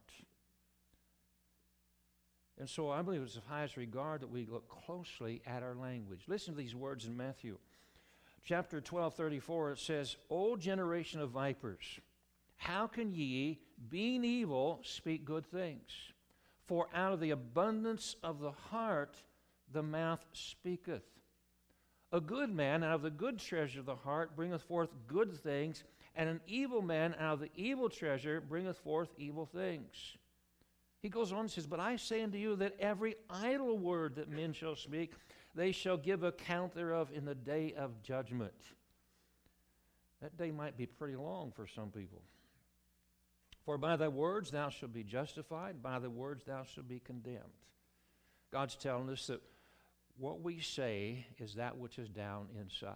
S1: And so I believe it's of highest regard that we look closely at our language. Listen to these words in Matthew. Chapter twelve, thirty-four, it says, O generation of vipers, how can ye, being evil, speak good things? For out of the abundance of the heart the mouth speaketh. A good man out of the good treasure of the heart bringeth forth good things, and an evil man out of the evil treasure bringeth forth evil things. He goes on and says, but I say unto you that every idle word that men shall speak, they shall give account thereof in the day of judgment. That day might be pretty long for some people. For by thy words thou shalt be justified, by the words thou shalt be condemned. God's telling us that what we say is that which is down inside.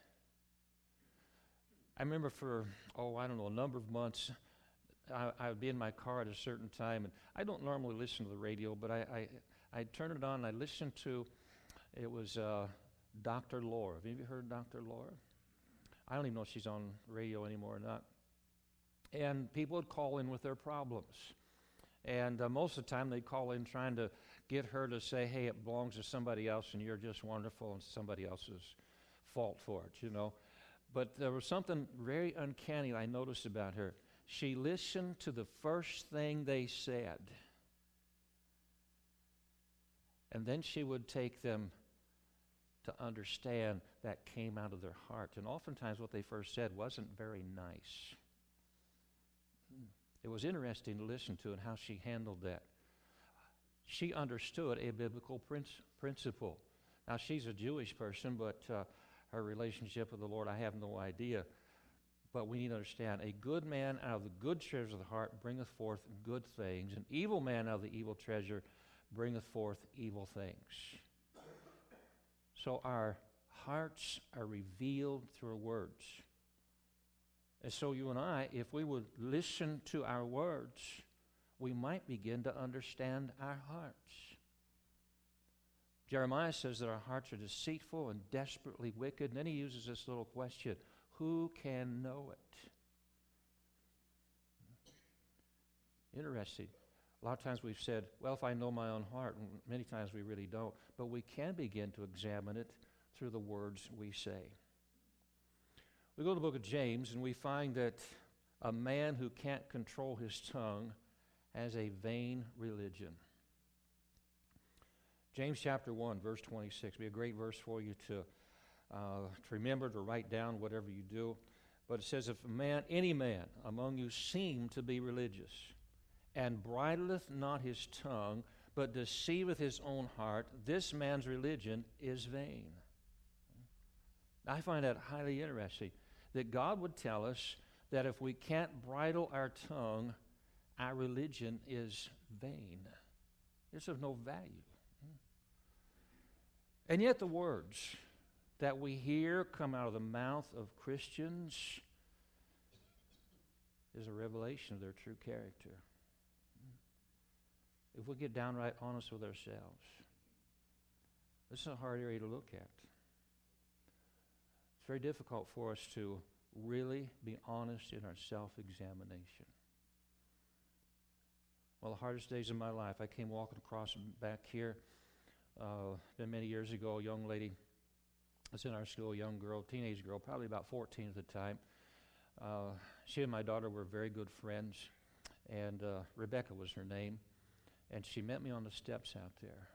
S1: I remember for, oh, I don't know, a number of months, I, I would be in my car at a certain time, and I don't normally listen to the radio, but I, I, I'd turn it on, and I listened to, it was uh, Doctor Laura. Have you heard Doctor Laura? I don't even know if she's on radio anymore or not. And people would call in with their problems. And uh, most of the time they'd call in trying to get her to say, hey, it belongs to somebody else and you're just wonderful and somebody else's fault for it, you know. But there was something very uncanny I noticed about her. She listened to the first thing they said. And then she would take them to understand that came out of their heart. And oftentimes what they first said wasn't very nice. It was interesting to listen to and how she handled that. She understood a biblical princ- principle. Now, she's a Jewish person, but uh, her relationship with the Lord, I have no idea. But we need to understand, a good man out of the good treasure of the heart bringeth forth good things. An evil man out of the evil treasure bringeth forth evil things. So our hearts are revealed through our words. And so you and I, if we would listen to our words, we might begin to understand our hearts. Jeremiah says that our hearts are deceitful and desperately wicked. And then he uses this little question, who can know it? Interesting. A lot of times we've said, well, if I know my own heart, and many times we really don't. But we can begin to examine it through the words we say. We go to the book of James, and we find that a man who can't control his tongue has a vain religion. James chapter one, verse twenty-six. Be a great verse for you to, uh, to remember, to write down, whatever you do. But it says, if a man, any man among you seem to be religious, and bridleth not his tongue, but deceiveth his own heart, this man's religion is vain. I find that highly interesting, that God would tell us that if we can't bridle our tongue, our religion is vain. It's of no value. And yet the words that we hear come out of the mouth of Christians is a revelation of their true character. If we get downright honest with ourselves, this is a hard area to look at. It's very difficult for us to really be honest in our self-examination. Well, the hardest days of my life, I came walking across back here, uh, been many years ago, a young lady was in our school, a young girl, teenage girl, probably about fourteen at the time. Uh, she and my daughter were very good friends, and uh, Rebecca was her name, and she met me on the steps out there.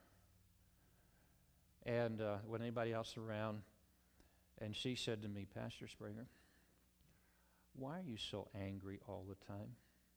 S1: And uh, when anybody else around, and she said to me, Pastor Springer, why are you so angry all the time?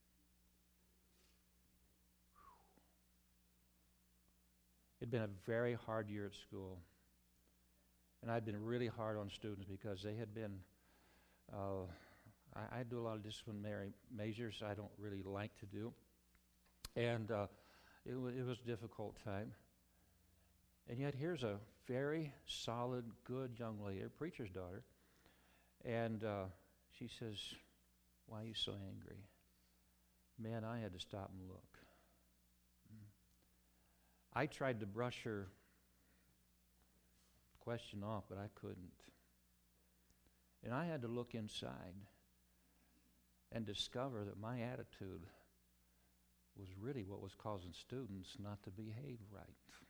S1: It'd been a very hard year at school. And I'd been really hard on students because they had been, uh, I, I do a lot of disciplinary measures I don't really like to do. And uh, it, w- it was a difficult time. And yet here's a very solid, good young lady, a preacher's daughter. And uh, she says, why are you so angry? Man, I had to stop and look. I tried to brush her question off, but I couldn't. And I had to look inside and discover that my attitude was really what was causing students not to behave right.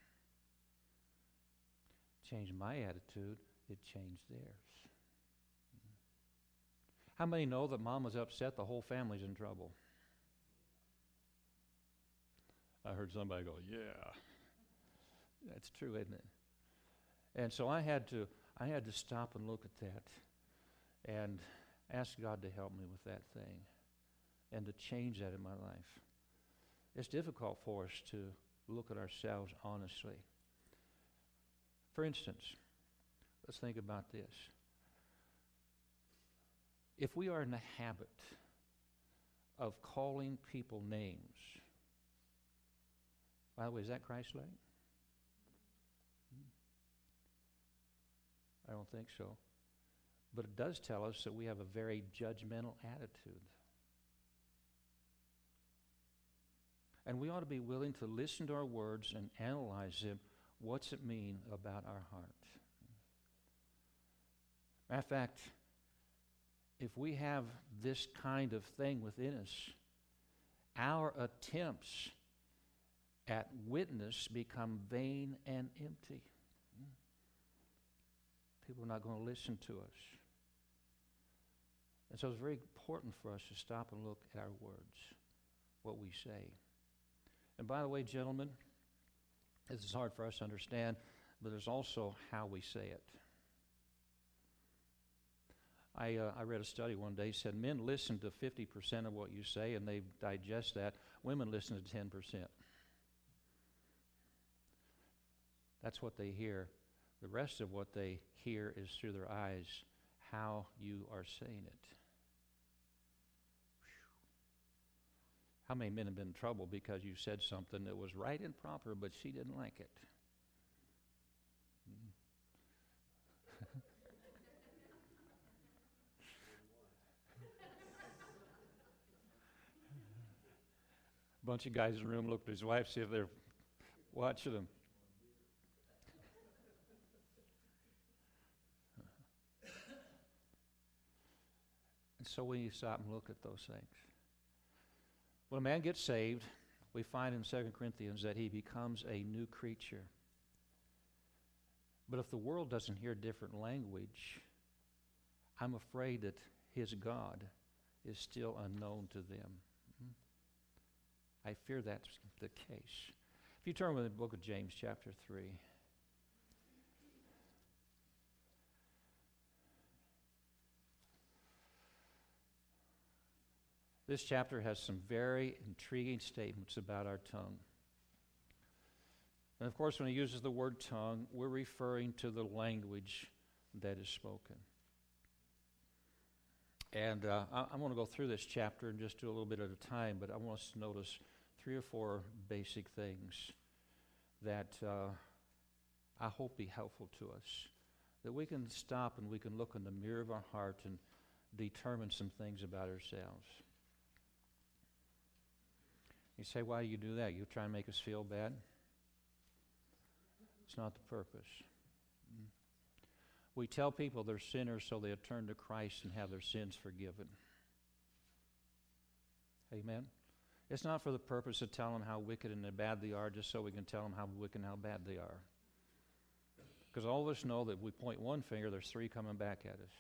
S1: Changed my attitude, it changed theirs. How many know that mom was upset, the whole family's in trouble? I heard somebody go, yeah. That's true, isn't it? And so I had to I had to stop and look at that and ask God to help me with that thing and to change that in my life. It's difficult for us to look at ourselves honestly. For instance, let's think about this. If we are in the habit of calling people names, by the way, is that Christ-like? I don't think so. But it does tell us that we have a very judgmental attitude. And we ought to be willing to listen to our words and analyze them. What's it mean about our heart? Matter of fact, if we have this kind of thing within us, our attempts at witness become vain and empty. People are not going to listen to us. And so it's very important for us to stop and look at our words, what we say. And by the way, gentlemen, this is hard for us to understand, but there's also how we say it. I uh, I read a study one day, said men listen to fifty percent of what you say and they digest that. Women listen to ten percent. That's what they hear. The rest of what they hear is through their eyes, how you are saying it. Whew. How many men have been in trouble because you said something that was right and proper, but she didn't like it? Mm. Bunch of guys in the room looked at his wife, see if they're watching him. So we need to stop and look at those things. When a man gets saved, we find in Second Corinthians that he becomes a new creature. But if the world doesn't hear different language, I'm afraid that his God is still unknown to them. I fear that's the case. If you turn with the book of James, chapter three. This chapter has some very intriguing statements about our tongue. And of course, when he uses the word tongue, we're referring to the language that is spoken. And uh, I, I want to go through this chapter and just do a little bit at a time, but I want us to notice three or four basic things that uh, I hope be helpful to us, that we can stop and we can look in the mirror of our heart and determine some things about ourselves. You say, why do you do that? You try and make us feel bad? It's not the purpose. We tell people they're sinners so they'll turn to Christ and have their sins forgiven. Amen? It's not for the purpose of telling them how wicked and bad they are just so we can tell them how wicked and how bad they are. Because all of us know that if we point one finger, there's three coming back at us.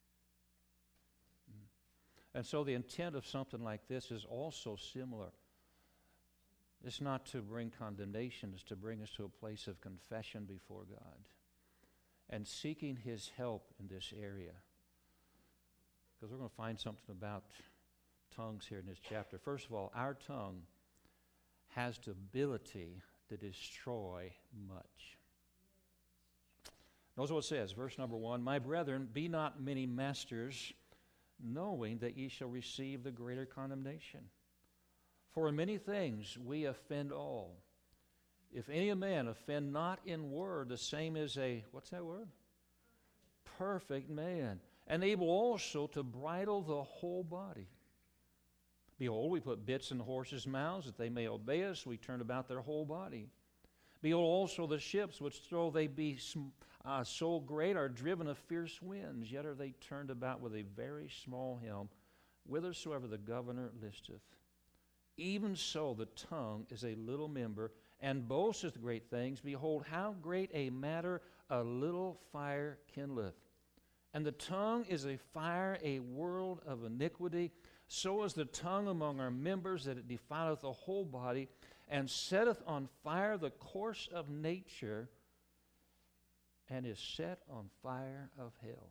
S1: And so the intent of something like this is also similar. It's not to bring condemnation, it's to bring us to a place of confession before God and seeking His help in this area. Because we're going to find something about tongues here in this chapter. First of all, our tongue has the ability to destroy much. Notice what it says, verse number one, "My brethren, be not many masters, knowing that ye shall receive the greater condemnation. For in many things we offend all. If any man offend not in word, the same is a," what's that word? "Perfect man, and able also to bridle the whole body. Behold, we put bits in the horses' mouths, that they may obey us. We turn about their whole body. Behold also the ships, which though they be uh, so great, are driven of fierce winds, yet are they turned about with a very small helm, whithersoever the governor listeth. Even so the tongue is a little member, and boasteth great things. Behold, how great a matter a little fire kindleth. And the tongue is a fire, a world of iniquity. So is the tongue among our members, that it defileth the whole body, and setteth on fire the course of nature, and is set on fire of hell."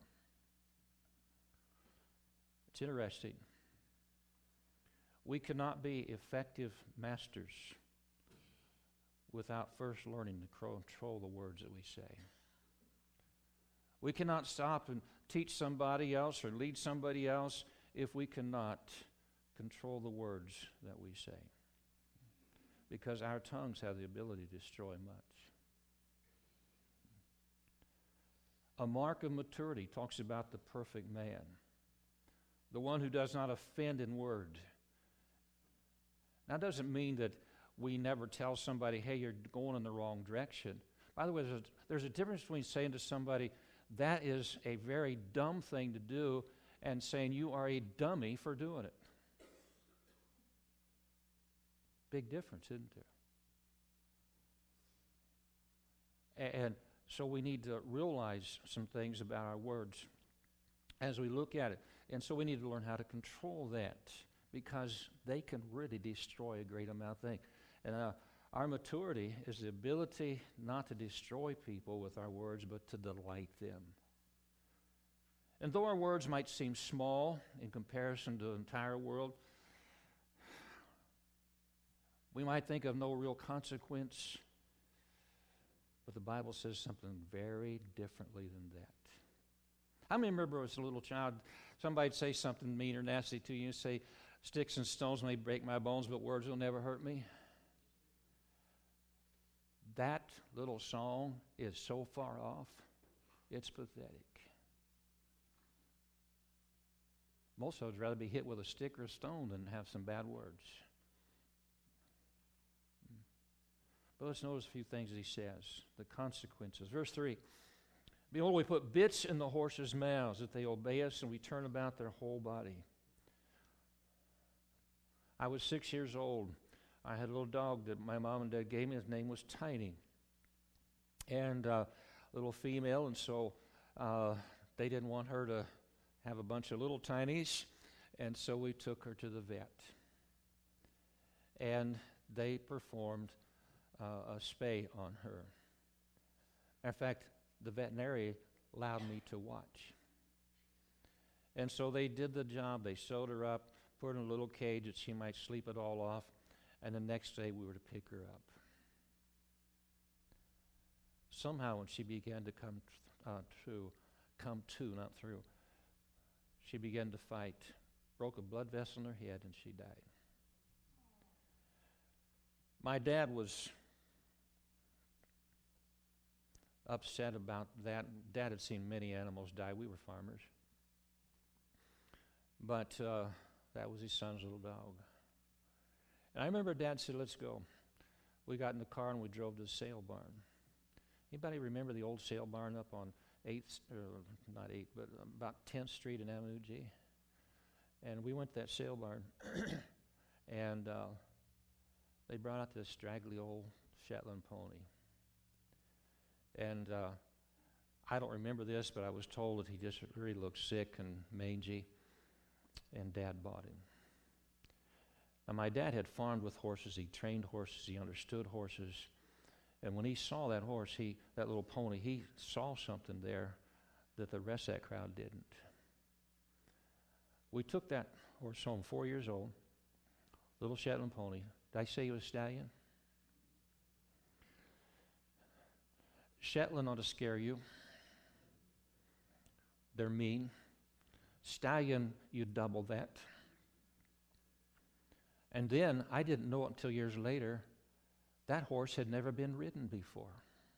S1: It's interesting. We cannot be effective masters without first learning to control the words that we say. We cannot stop and teach somebody else or lead somebody else if we cannot control the words that we say. Because our tongues have the ability to destroy much. A mark of maturity talks about the perfect man, the one who does not offend in word. Now, that doesn't mean that we never tell somebody, "Hey, you're going in the wrong direction." By the way, there's a, there's a difference between saying to somebody, "That is a very dumb thing to do," and saying, "You are a dummy for doing it." Big difference, isn't there? And so we need to realize some things about our words as we look at it. And so we need to learn how to control that, because they can really destroy a great amount of things. And uh, our maturity is the ability not to destroy people with our words, but to delight them. And though our words might seem small in comparison to the entire world, we might think of no real consequence, but the Bible says something very differently than that. I remember as a little child, somebody'd say something mean or nasty to you and say, "Sticks and stones may break my bones, but words will never hurt me." That little song is so far off, it's pathetic. Most of us would rather be hit with a stick or a stone than have some bad words. But let's notice a few things that he says, the consequences. Verse three, "Behold, we put bits in the horses' mouths, that they obey us, and we turn about their whole body." I was six years old. I had a little dog that my mom and dad gave me. His name was Tiny. And uh, little female, and so uh, they didn't want her to have a bunch of little Tinies, and so we took her to the vet. And they performed uh, a spay on her. In fact, the veterinarian allowed me to watch. And so they did the job. They sewed her up, put her in a little cage that she might sleep it all off, and the next day we were to pick her up. Somehow when she began to come uh, through, come to, not through, she began to fight, broke a blood vessel in her head, and she died. My dad was upset about that. Dad had seen many animals die. We were farmers. But uh, that was his son's little dog. And I remember Dad said, "Let's go." We got in the car and we drove to the sale barn. Anybody remember the old sale barn up on eighth, or not eighth, but about tenth Street in Avenue G? And we went to that sale barn, and uh, they brought out this straggly old Shetland pony. And uh, I don't remember this, but I was told that he just really looked sick and mangy, and Dad bought him. Now, my dad had farmed with horses. He trained horses. He understood horses. And when he saw that horse, he that little pony, he saw something there that the rest of that crowd didn't. We took that horse home, four years old, little Shetland pony. Did I say he was a stallion? Shetland ought to scare you. They're mean. Stallion, you double that. And then, I didn't know it until years later, that horse had never been ridden before.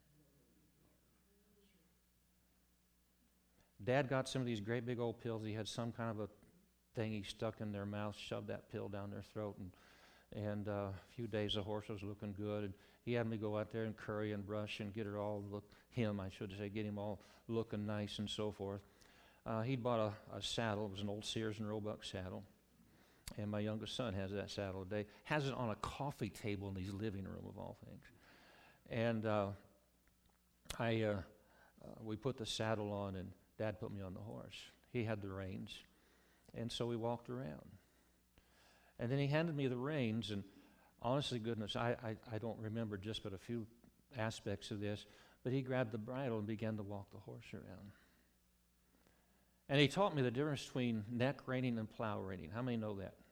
S1: Dad got some of these great big old pills. He had some kind of a thing he stuck in their mouth, shoved that pill down their throat, and, and uh, a few days the horse was looking good. And he had me go out there and curry and brush and get it all, look, him, I should say, get him all looking nice and so forth. Uh, he bought a, a saddle. It was an old Sears and Roebuck saddle. And my youngest son has that saddle today. Has it on a coffee table in his living room, of all things. And uh, I, uh, uh, we put the saddle on, and Dad put me on the horse. He had the reins. And so we walked around. And then he handed me the reins, and honestly, goodness, I, I, I don't remember just but a few aspects of this, but he grabbed the bridle and began to walk the horse around. And he taught me the difference between neck reining and plow reining. How many know that?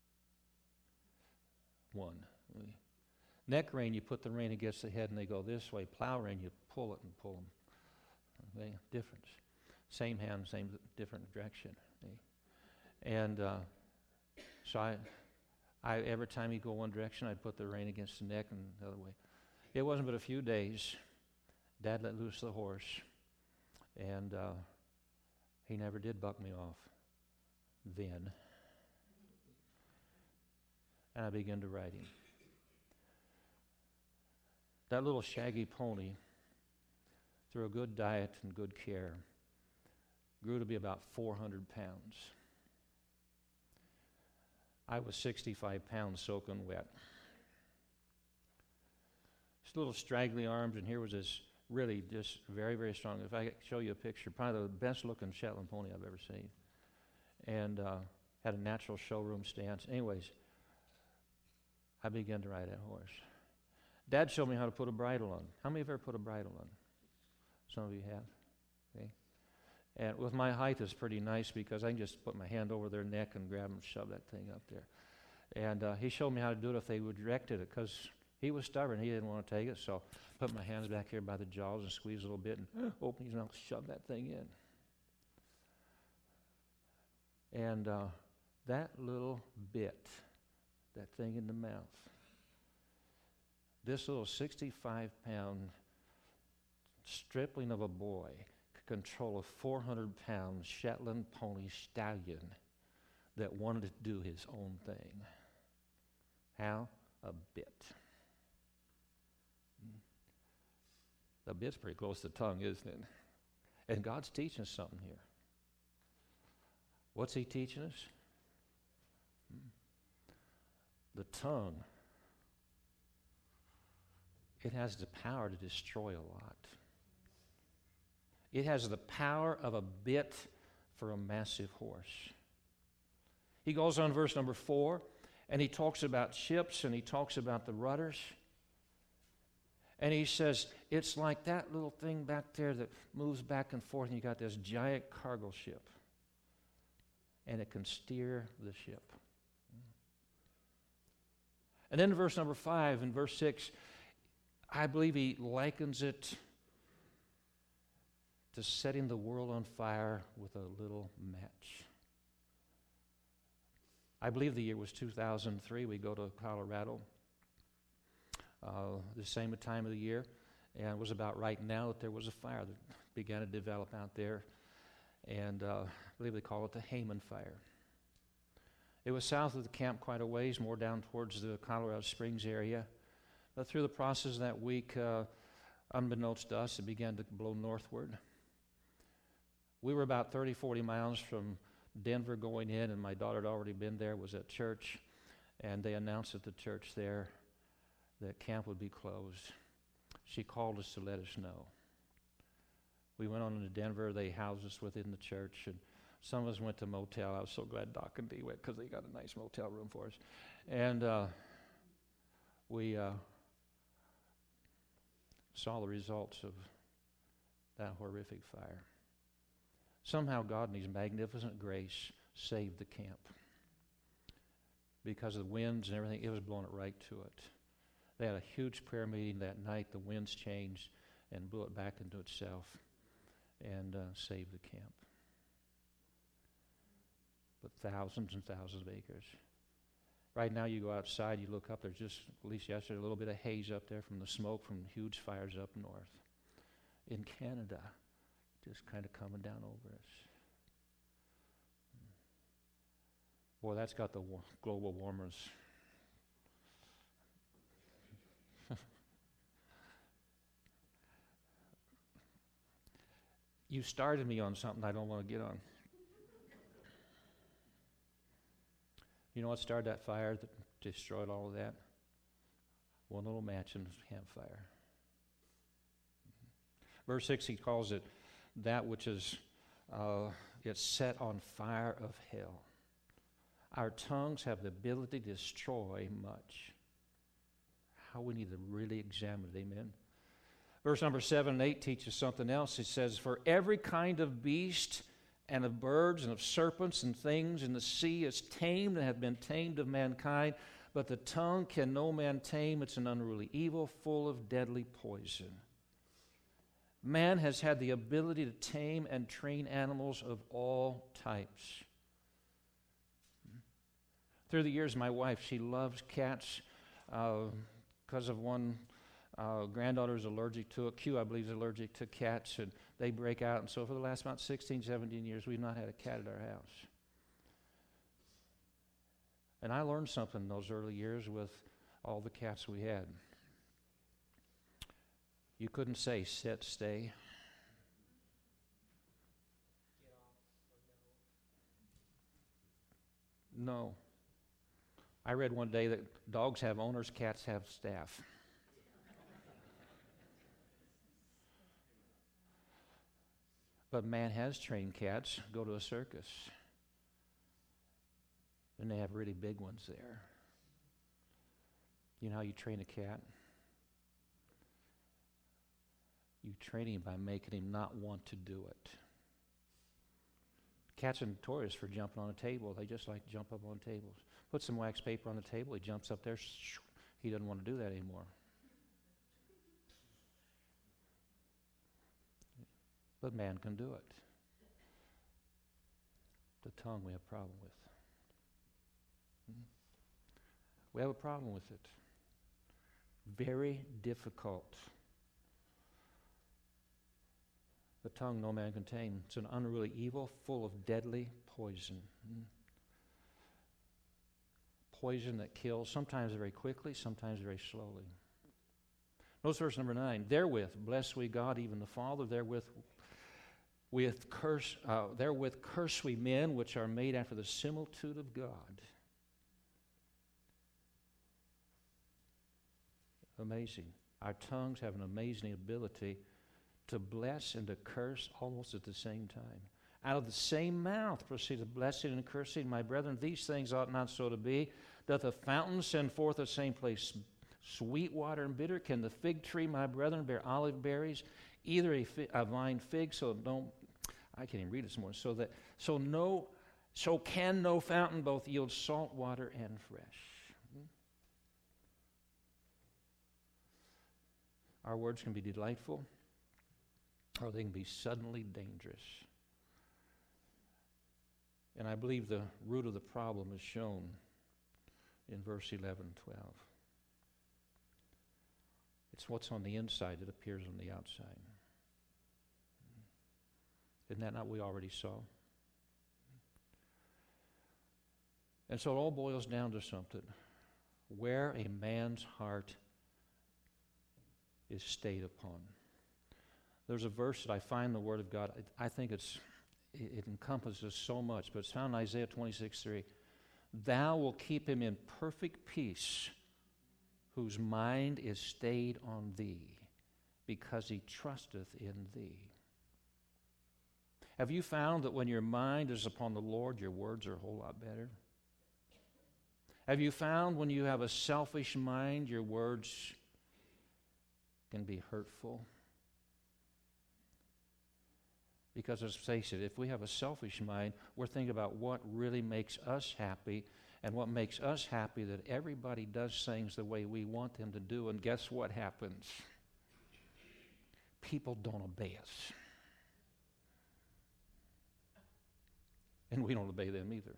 S1: One. Neck rein, you put the rein against the head and they go this way. Plow rein, you pull it and pull them. Okay? Difference. Same hand, same different direction. Okay? And uh, so I, I, every time he'd go one direction, I'd put the rein against the neck and the other way. It wasn't but a few days. Dad let loose the horse, and uh, he never did buck me off then. And I began to ride him. That little shaggy pony, through a good diet and good care, grew to be about four hundred pounds. I was sixty-five pounds soaking wet. Just little straggly arms, and here was this really just very, very strong. If I could show you a picture, probably the best looking Shetland pony I've ever seen. And uh, had a natural showroom stance. Anyways, I began to ride that horse. Dad showed me how to put a bridle on. How many have ever put a bridle on? Some of you have. Okay. And with my height, it's pretty nice because I can just put my hand over their neck and grab them and shove that thing up there. And uh, he showed me how to do it if they would direct it, because he was stubborn. He didn't want to take it, so I put my hands back here by the jaws and squeeze a little bit and open his mouth, shove that thing in. And uh, that little bit, that thing in the mouth, this little sixty-five pound stripling of a boy could control a four hundred pound Shetland pony stallion that wanted to do his own thing. How? A bit. The bit's pretty close to the tongue, isn't it? And God's teaching us something here. What's he teaching us? The tongue. It has the power to destroy a lot. It has the power of a bit for a massive horse. He goes on verse number four, and he talks about ships, and he talks about the rudders. And he says, it's like that little thing back there that moves back and forth, and you got this giant cargo ship. And it can steer the ship. And then verse number five and verse six, I believe he likens it to setting the world on fire with a little match. I believe the year was two thousand three. We go to Colorado. Uh, the same time of the year, and it was about right now that there was a fire that began to develop out there, and uh, I believe they call it the Hayman Fire. It was south of the camp quite a ways, more down towards the Colorado Springs area. But through the process of that week, uh, unbeknownst to us, it began to blow northward. We were about thirty, forty miles from Denver going in, and my daughter had already been there, was at church, and they announced at the church there that camp would be closed. She called us to let us know. We went on to Denver. They housed us within the church, and some of us went to motel. I was so glad Doc and Dee went because they got a nice motel room for us. And uh, we uh, saw the results of that horrific fire. Somehow God in His magnificent grace saved the camp. Because of the winds and everything, it was blowing it right to it. They had a huge prayer meeting that night. The winds changed and blew it back into itself and uh, saved the camp. But thousands and thousands of acres. Right now you go outside, you look up, there's just, at least yesterday, a little bit of haze up there from the smoke from huge fires up north. In Canada, just kind of coming down over us. Boy, that's got the wa- global warmers. You started me on something I don't want to get on. You know what started that fire that destroyed all of that? One little match in a campfire. Verse six, he calls it that which is uh, gets set on fire of hell. Our tongues have the ability to destroy much. How we need to really examine it, amen? Verse number seven and eight teaches something else. It says, for every kind of beast and of birds and of serpents and things in the sea is tamed and have been tamed of mankind, but the tongue can no man tame. It's an unruly evil, full of deadly poison. Man has had the ability to tame and train animals of all types. Through the years, my wife, she loves cats because uh, of one uh, granddaughter is allergic to it. Q, I believe, is allergic to cats, and they break out. And so for the last about sixteen, seventeen years, we've not had a cat at our house. And I learned something in those early years with all the cats we had. You couldn't say sit, stay. No. I read one day that dogs have owners, cats have staff. But man has trained cats. Go to a circus. And they have really big ones there. You know how you train a cat? You train him by making him not want to do it. Cats are notorious for jumping on a table. They just like to jump up on tables. Put some wax paper on the table, he jumps up there. He doesn't want to do that anymore. But man can do it. The tongue we have a problem with. Mm-hmm. We have a problem with it. Very difficult. The tongue no man can tame. It's an unruly evil full of deadly poison. Mm. Poison that kills, sometimes very quickly, sometimes very slowly. Notice verse number nine. Therewith bless we God, even the Father. Therewith with curse, uh, therewith curse we men, which are made after the similitude of God. Amazing. Our tongues have an amazing ability to bless and to curse almost at the same time. Out of the same mouth proceedeth blessing and cursing. My brethren, these things ought not so to be. Doth a fountain send forth the same place sweet water and bitter? Can the fig tree, my brethren, bear olive berries? Either a, fi- a vine fig, so don't, I can't even read it this morning, so that, so no, so can no fountain both yield salt water and fresh. Hmm? Our words can be delightful, or they can be suddenly dangerous. And I believe the root of the problem is shown in verse eleven and twelve. It's what's on the inside that appears on the outside. Isn't that not what we already saw? And so it all boils down to something. Where a man's heart is stayed upon. There's a verse that I find in the Word of God. I think it's it, it encompasses so much, but it's found in Isaiah twenty-six three. Thou wilt keep him in perfect peace, whose mind is stayed on thee, because he trusteth in thee. Have you found that when your mind is upon the Lord, your words are a whole lot better? Have you found when you have a selfish mind, your words can be hurtful? Because let's face it, if we have a selfish mind, we're thinking about what really makes us happy, and what makes us happy that everybody does things the way we want them to do, and guess what happens? People don't obey us. And we don't obey them either.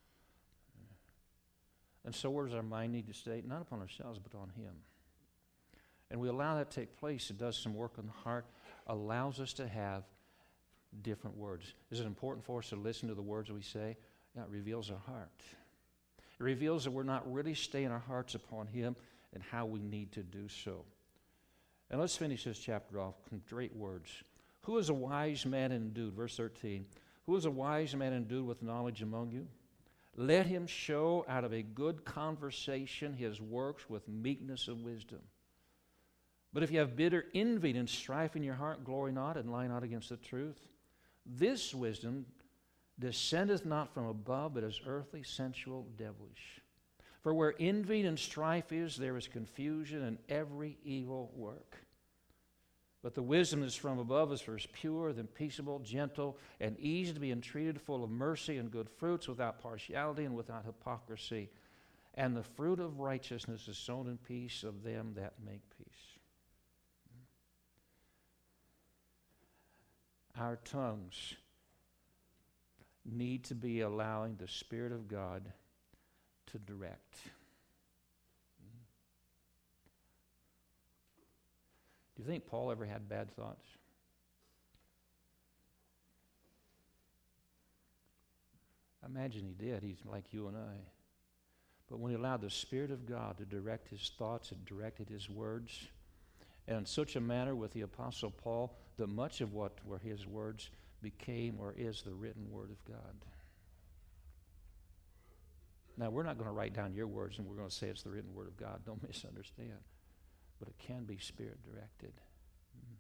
S1: And so where does our mind need to stay? Not upon ourselves, but on Him. And we allow that to take place. It does some work on the heart, allows us to have different words. Is it important for us to listen to the words we say? Yeah, it reveals our heart. It reveals that we're not really staying our hearts upon Him and how we need to do so. And let's finish this chapter off with great words. Who is a wise man endued? Verse thirteen. Who is a wise man endued with knowledge among you? Let him show out of a good conversation his works with meekness of wisdom. But if you have bitter envy and strife in your heart, glory not and lie not against the truth. This wisdom descendeth not from above, but is earthly, sensual, devilish. For where envy and strife is, there is confusion and every evil work. But the wisdom that is from above is first pure, then peaceable, gentle, and easy to be entreated, full of mercy and good fruits, without partiality and without hypocrisy. And the fruit of righteousness is sown in peace of them that make peace. Our tongues need to be allowing the Spirit of God to direct. Do you think Paul ever had bad thoughts? I imagine he did. He's like you and I. But when he allowed the Spirit of God to direct his thoughts, it directed his words, and in such a manner with the Apostle Paul that much of what were his words became or is the written Word of God. Now, we're not going to write down your words and we're going to say it's the written Word of God. Don't misunderstand. But it can be Spirit-directed. Mm.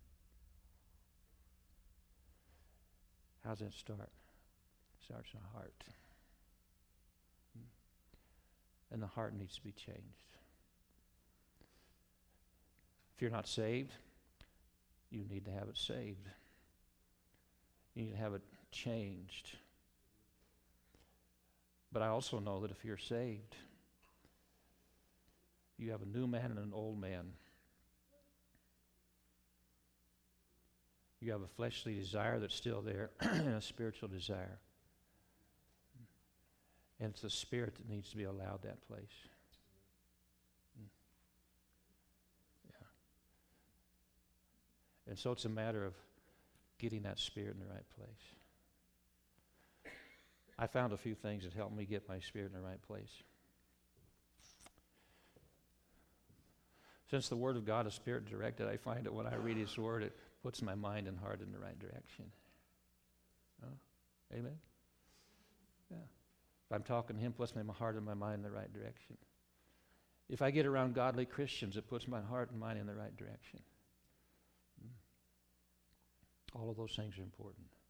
S1: How does it start? It starts in the heart. Mm. And the heart needs to be changed. If you're not saved, you need to have it saved. You need to have it changed. But I also know that if you're saved, you have a new man and an old man. You have a fleshly desire that's still there and a spiritual desire. And it's the Spirit that needs to be allowed that place. Yeah. And so it's a matter of getting that Spirit in the right place. I found a few things that helped me get my spirit in the right place. Since the Word of God is Spirit-directed, I find that when I read His Word, it puts my mind and heart in the right direction. Oh, amen? Yeah. If I'm talking to Him, it puts my heart and my mind in the right direction. If I get around godly Christians, it puts my heart and mind in the right direction. All of those things are important.